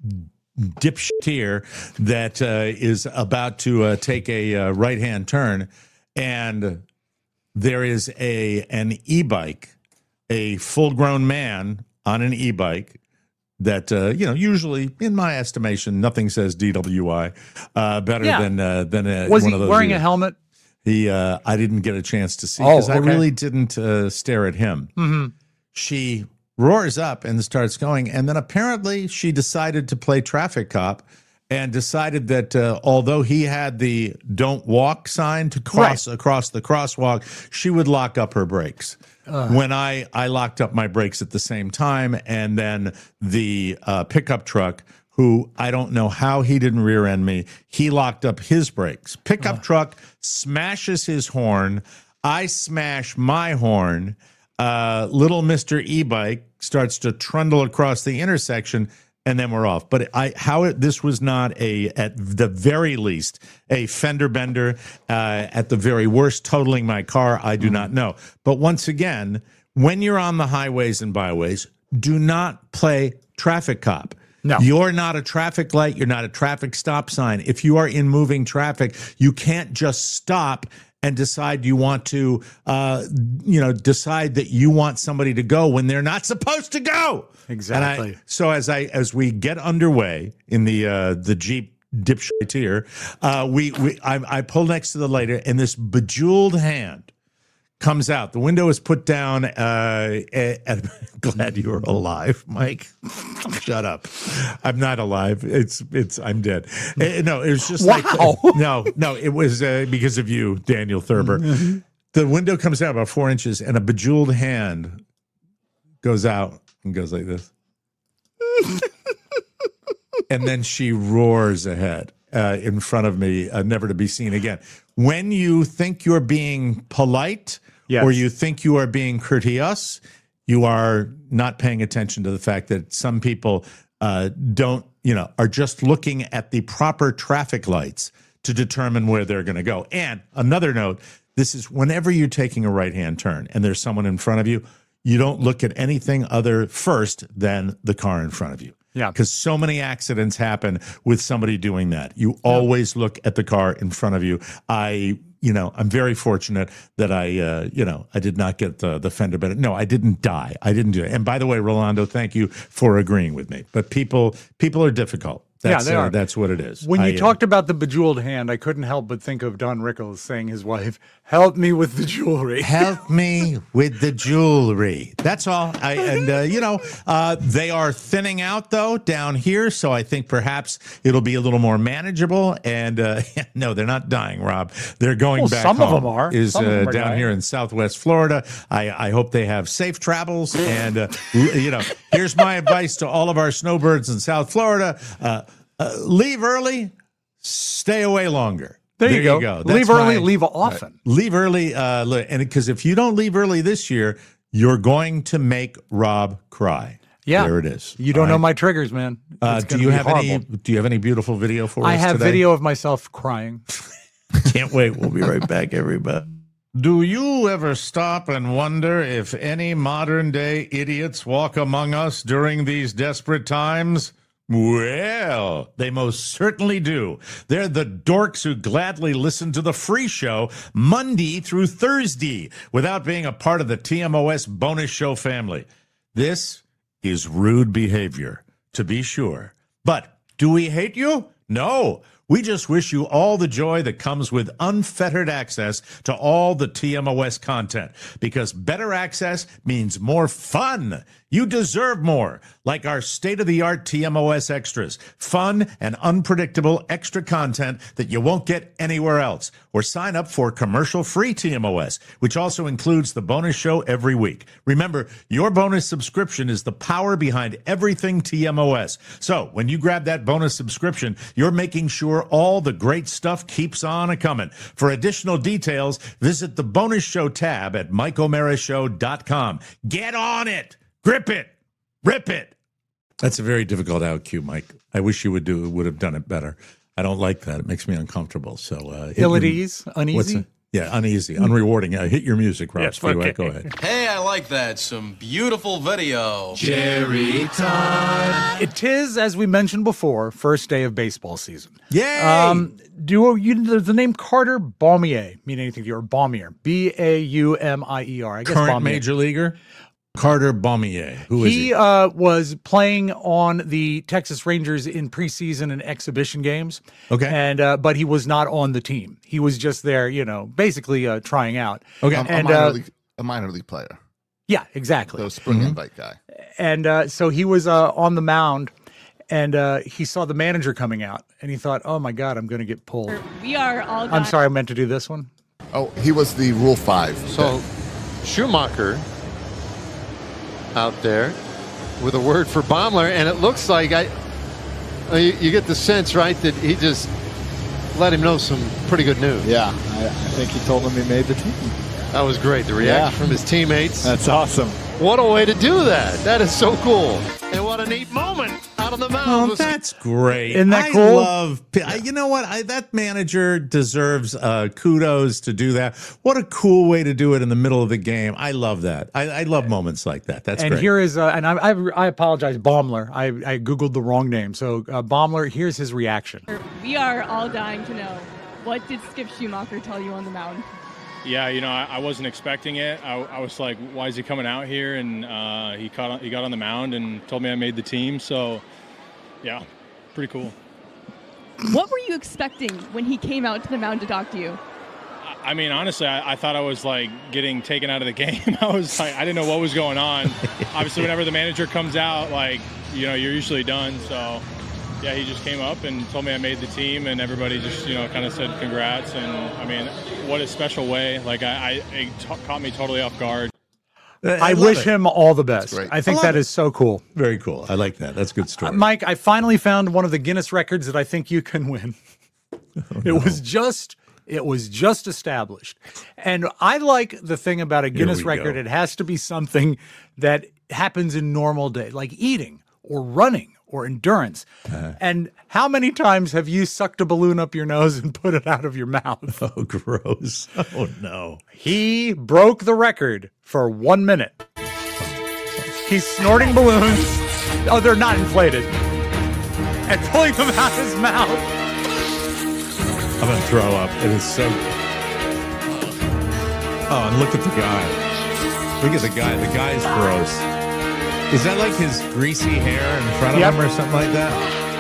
dipshit that is about to take a right-hand turn. And there is an e-bike, a full-grown man on an e-bike that, usually, in my estimation, nothing says DWI better than Was one he of those. wearing a helmet? I didn't get a chance to see because I okay. really didn't stare at him. Mm-hmm. She roars up and starts going, and then apparently she decided to play traffic cop and decided that although he had the don't walk sign to cross across the crosswalk, she would lock up her brakes. When I locked up my brakes at the same time, and then the pickup truck, who I don't know how he didn't rear end me, he locked up his brakes. Pickup truck smashes his horn. I smash my horn. Little Mr. E-Bike starts to trundle across the intersection, and then we're off. But this was not at the very least, a fender bender. At the very worst, totaling my car, I do not know. But once again, when you're on the highways and byways, do not play traffic cop. No. You're not a traffic light. You're not a traffic stop sign. If you are in moving traffic, you can't just stop and decide you want to, decide that you want somebody to go when they're not supposed to go. Exactly. So as we get underway in the Jeep dipshit, I pull next to the light, and this bejeweled hand comes out. The window is put down. And glad you were alive, Mike. Shut up. I'm not alive. I'm dead. No, it was just wow. No, it was because of you, Daniel Thurber. Mm-hmm. The window comes out about 4 inches, and a bejeweled hand goes out and goes like this. And then she roars ahead in front of me, never to be seen again. When you think you're being polite, yes, or you think you are being courteous, you are not paying attention to the fact that some people are just looking at the proper traffic lights to determine where they're going to go. And another note, this is whenever you're taking a right-hand turn and there's someone in front of you, you don't look at anything other first than the car in front of you. Yeah. Because so many accidents happen with somebody doing that. You always look at the car in front of you. I'm very fortunate that I did not get the fender bender. No, I didn't die. I didn't do it. And by the way, Rolando, thank you for agreeing with me. But people are difficult. They are. That's what it is. When you talked about the bejeweled hand, I couldn't help but think of Don Rickles saying his wife, "Help me with the jewelry." Help me with the jewelry. That's all. They are thinning out, though, down here, so I think perhaps it'll be a little more manageable. And no, they're not dying, Rob. They're going back some home. Of them are. Some of them are down dying. Here in Southwest Florida. I hope they have safe travels. And, here's my advice to all of our snowbirds in South Florida. Leave early, stay away longer. There you go. That's leave early, leave often. Leave early, and because if you don't leave early this year, you're going to make Rob cry. Yeah, there it is. You don't know my triggers, man. Do you have any beautiful video for us today? I have video of myself crying. Can't wait. We'll be right back, everybody. Do you ever stop and wonder if any modern-day idiots walk among us during these desperate times? Well, they most certainly do. They're the dorks who gladly listen to the free show Monday through Thursday without being a part of the TMOS bonus show family. This is rude behavior, to be sure. But do we hate you? No. We just wish you all the joy that comes with unfettered access to all the TMOS content, because better access means more fun. You deserve more, like our state-of-the-art TMOS extras, fun and unpredictable extra content that you won't get anywhere else. Or sign up for commercial-free TMOS, which also includes the bonus show every week. Remember, your bonus subscription is the power behind everything TMOS. So when you grab that bonus subscription, you're making sure all the great stuff keeps on a-coming. For additional details, visit the bonus show tab at MikeO'MaraShow.com. Get on it! Grip it, rip it, That's a very difficult out cue, Mike. I wish you would have done it better. I don't like that. It makes me uncomfortable. So ill at ease, uneasy. Yeah, uneasy, unrewarding. Hit your music, Rob. Yes, okay. Go ahead. Hey, I like that. Some beautiful video. Jerry time. It is, as we mentioned before, first day of baseball season. Yay! The name Carter Baumier mean anything to you? Or Baumier? Baumier. I guess Current Baumier. major leaguer? Carter Baumier. Who is he? He was playing on the Texas Rangers in preseason and exhibition games. Okay. And but he was not on the team. He was just there, basically trying out. Okay. A minor league player. Yeah, exactly. The spring invite guy. And so he was on the mound, and he saw the manager coming out, and he thought, "Oh my God, I'm going to get pulled." We are all done. I'm sorry, I meant to do this one. Oh, he was the Rule 5. So Schumacher out there with a word for Baumler, and it looks like you get the sense, right, that he just let him know some pretty good news. Yeah, I think he told him he made the team. That was great. The reaction from his teammates. That's awesome. What a way to do that. That is so cool. And what a neat moment out on the mound. Oh, that's great. Isn't that cool? I love, you know what? That manager deserves kudos to do that. What a cool way to do it in the middle of the game. I love that. I love moments like that. That's and great. Here is, and I apologize, Baumler. I Googled the wrong name. So Baumler, here's his reaction. We are all dying to know, what did Skip Schumacher tell you on the mound? Yeah, I wasn't expecting it. I was like, why is he coming out here? And he got on the mound and told me I made the team. So, yeah, pretty cool. What were you expecting when he came out to the mound to talk to you? I mean, honestly, I thought I was like getting taken out of the game. I was like, I didn't know what was going on. Obviously, whenever the manager comes out, like, you're usually done. So, yeah, he just came up and told me I made the team, and everybody just, kind of said congrats. And, I mean, what a special way. Like, it caught me totally off guard. I wish him all the best. I think that is so cool. Very cool. I like that. That's a good story. Mike, I finally found one of the Guinness records that I think you can win. It was just established. And I like the thing about a Guinness record, it has to be something that happens in normal day, like eating or running or endurance. And how many times have you sucked a balloon up your nose and put it out of your mouth? Oh, gross. Oh, no. He broke the record for 1 minute. He's snorting balloons. Oh, they're not inflated. And pulling them out his mouth. I'm going to throw up. It is so... Oh, and look at the guy. Look at the guy. The guy's gross. Is that like his greasy hair in front of him or something like that?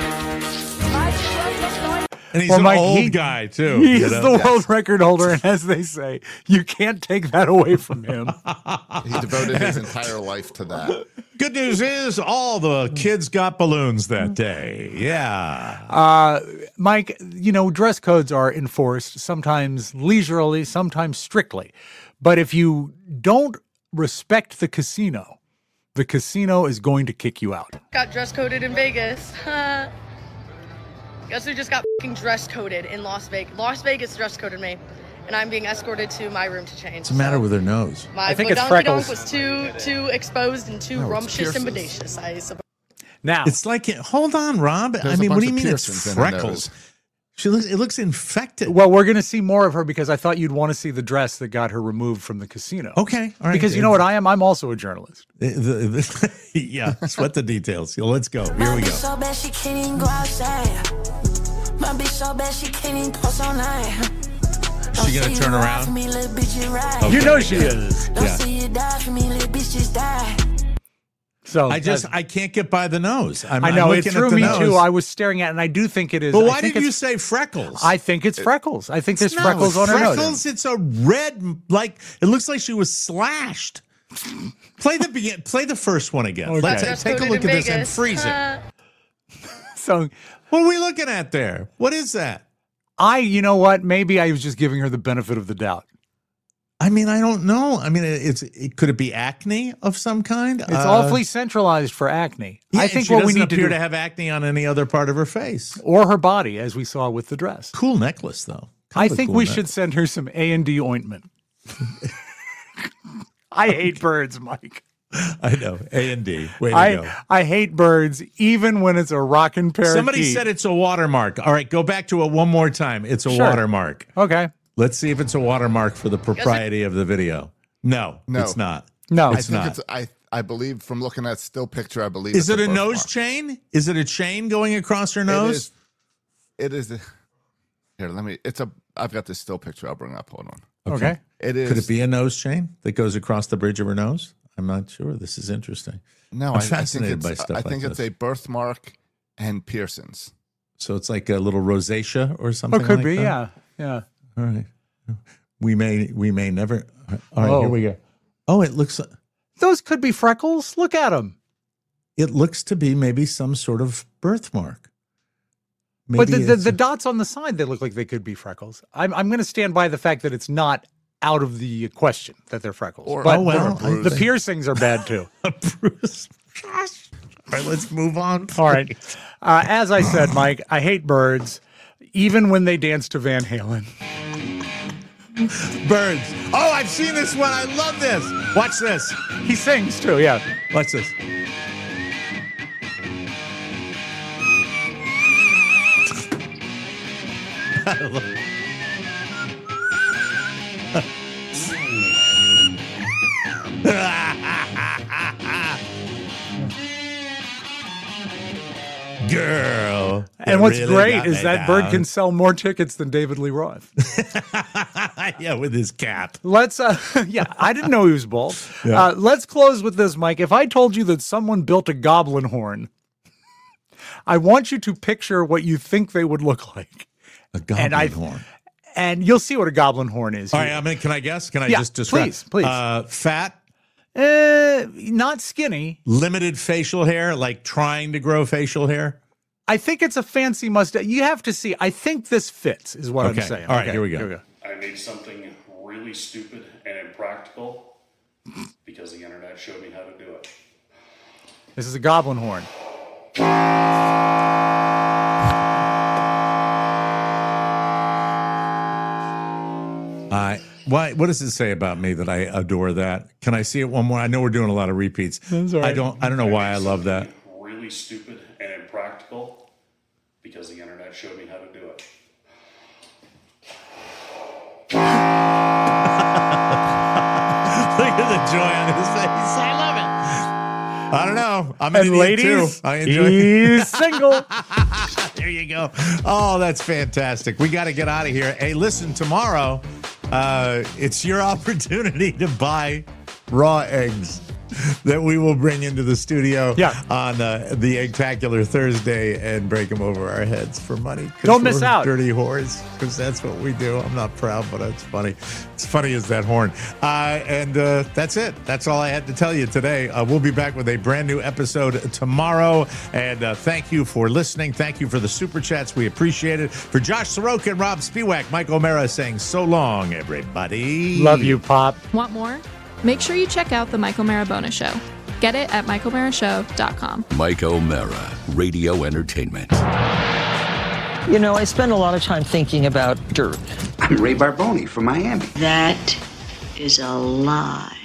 And he's an old guy, too. He's the world record holder, and as they say, you can't take that away from him. He devoted his entire life to that. Good news is all the kids got balloons that day. Yeah. Mike, dress codes are enforced, sometimes leisurely, sometimes strictly. But if you don't respect the casino is going to kick you out. Got dress coded in Vegas. Guess who just got fucking dress coded in Las Vegas? Las Vegas dress coded me, and I'm being escorted to my room to change. What's the matter with her nose? I think it's freckles. Was too exposed and too rumptious and bodacious, I suppose. Now it's like, hold on, Rob. I mean, what do you mean it's freckles? It looks infected. Well, we're going to see more of her because I thought you'd want to see the dress that got her removed from the casino. Okay. All right. Because you know what I am? I'm also a journalist. Yeah. Sweat the details. Let's go. Here we go. So bad she can't even go outside. My bitch so bad she can't even post online. Is she going to turn around? Okay. You know she is. Don't see you die for me, little bitch, just die. So I can't get by the nose. I know, it threw me too. I was staring at it, and I do think it is. But why did you say freckles? I think it's freckles. I think there's freckles on her nose. Freckles, it's a red, it looks like she was slashed. Play the first one again. Okay. Let's take a look at this and freeze it. So what are we looking at there? What is that? You know what? Maybe I was just giving her the benefit of the doubt. I mean, I don't know. I mean, could it be acne of some kind? It's awfully centralized for acne. Yeah, I think she what we doesn't need to appear do to have acne on any other part of her face or her body, as we saw with the dress. Cool necklace, though. I think we should send her some A&D ointment. I hate birds, Mike. I know. A and D. Way to go. I hate birds, even when it's a rockin' parakeet. Somebody said it's a watermark. All right, go back to it one more time. It's a watermark. Okay. Let's see if it's a watermark for the propriety of the video. No, it's not. No, it's not. I believe from looking at still picture, I believe. Is it a nose chain? Is it a chain going across her nose? It is. Here, let me. I've got this still picture. I'll bring up. Hold on. Okay. It is. Could it be a nose chain that goes across the bridge of her nose? I'm not sure. This is interesting. No, I'm fascinated by stuff like this. I think it's a birthmark and piercings. So it's like a little rosacea or something. Oh, could like be. that? Yeah. All right. We may never. All right, here we go. Oh, it looks. Those could be freckles. Look at them. It looks to be maybe some sort of birthmark. But the dots on the side, they look like they could be freckles. I'm going to stand by the fact that it's not out of the question that they're freckles. The piercings are bad too. Bruce. All right, let's move on. All right. As I said, Mike, I hate birds, even when they dance to Van Halen. Birds. Oh, I've seen this one. I love this. Watch this. He sings too, yeah. Watch this. Girl. And what's great is that bird can sell more tickets than David Lee Roth. Yeah, with his cap. Let's, I didn't know he was bald. Yeah. Let's close with this, Mike. If I told you that someone built a goblin horn, I want you to picture what you think they would look like. A goblin horn. And you'll see what a goblin horn is. All right, can I guess? Can I just describe? Please. Fat? Not skinny. Limited facial hair, like trying to grow facial hair? I think it's a fancy mustache. You have to see. I think this fits, is what I'm saying. All right, here we go. I made something really stupid and impractical because the internet showed me how to do it. This is a goblin horn. What does it say about me that I adore that? Can I see it one more? I know we're doing a lot of repeats. That's all right. I don't know why I love that. Really stupid and impractical because the internet showed me how to do it. Look at the joy on his face. I love it. I don't know. I'm an idiot too. I enjoy he's single. There you go. Oh, that's fantastic. We got to get out of here. Hey, listen, tomorrow, it's your opportunity to buy raw eggs that we will bring into the studio on the Eggtacular Thursday and break them over our heads for money. Don't miss out. Dirty whores, because that's what we do. I'm not proud, but it's funny. It's funny as that horn. And that's it. That's all I had to tell you today. We'll be back with a brand new episode tomorrow. And thank you for listening. Thank you for the super chats. We appreciate it. For Josh Soroka and Rob Spiewak, Mike O'Mara saying so long, everybody. Love you, Pop. Want more? Make sure you check out the Mike O'Mara Bonus Show. Get it at MikeO'MaraShow.com. Mike O'Mara, Radio Entertainment. You know, I spend a lot of time thinking about dirt. I'm Ray Barboni from Miami. That is a lie.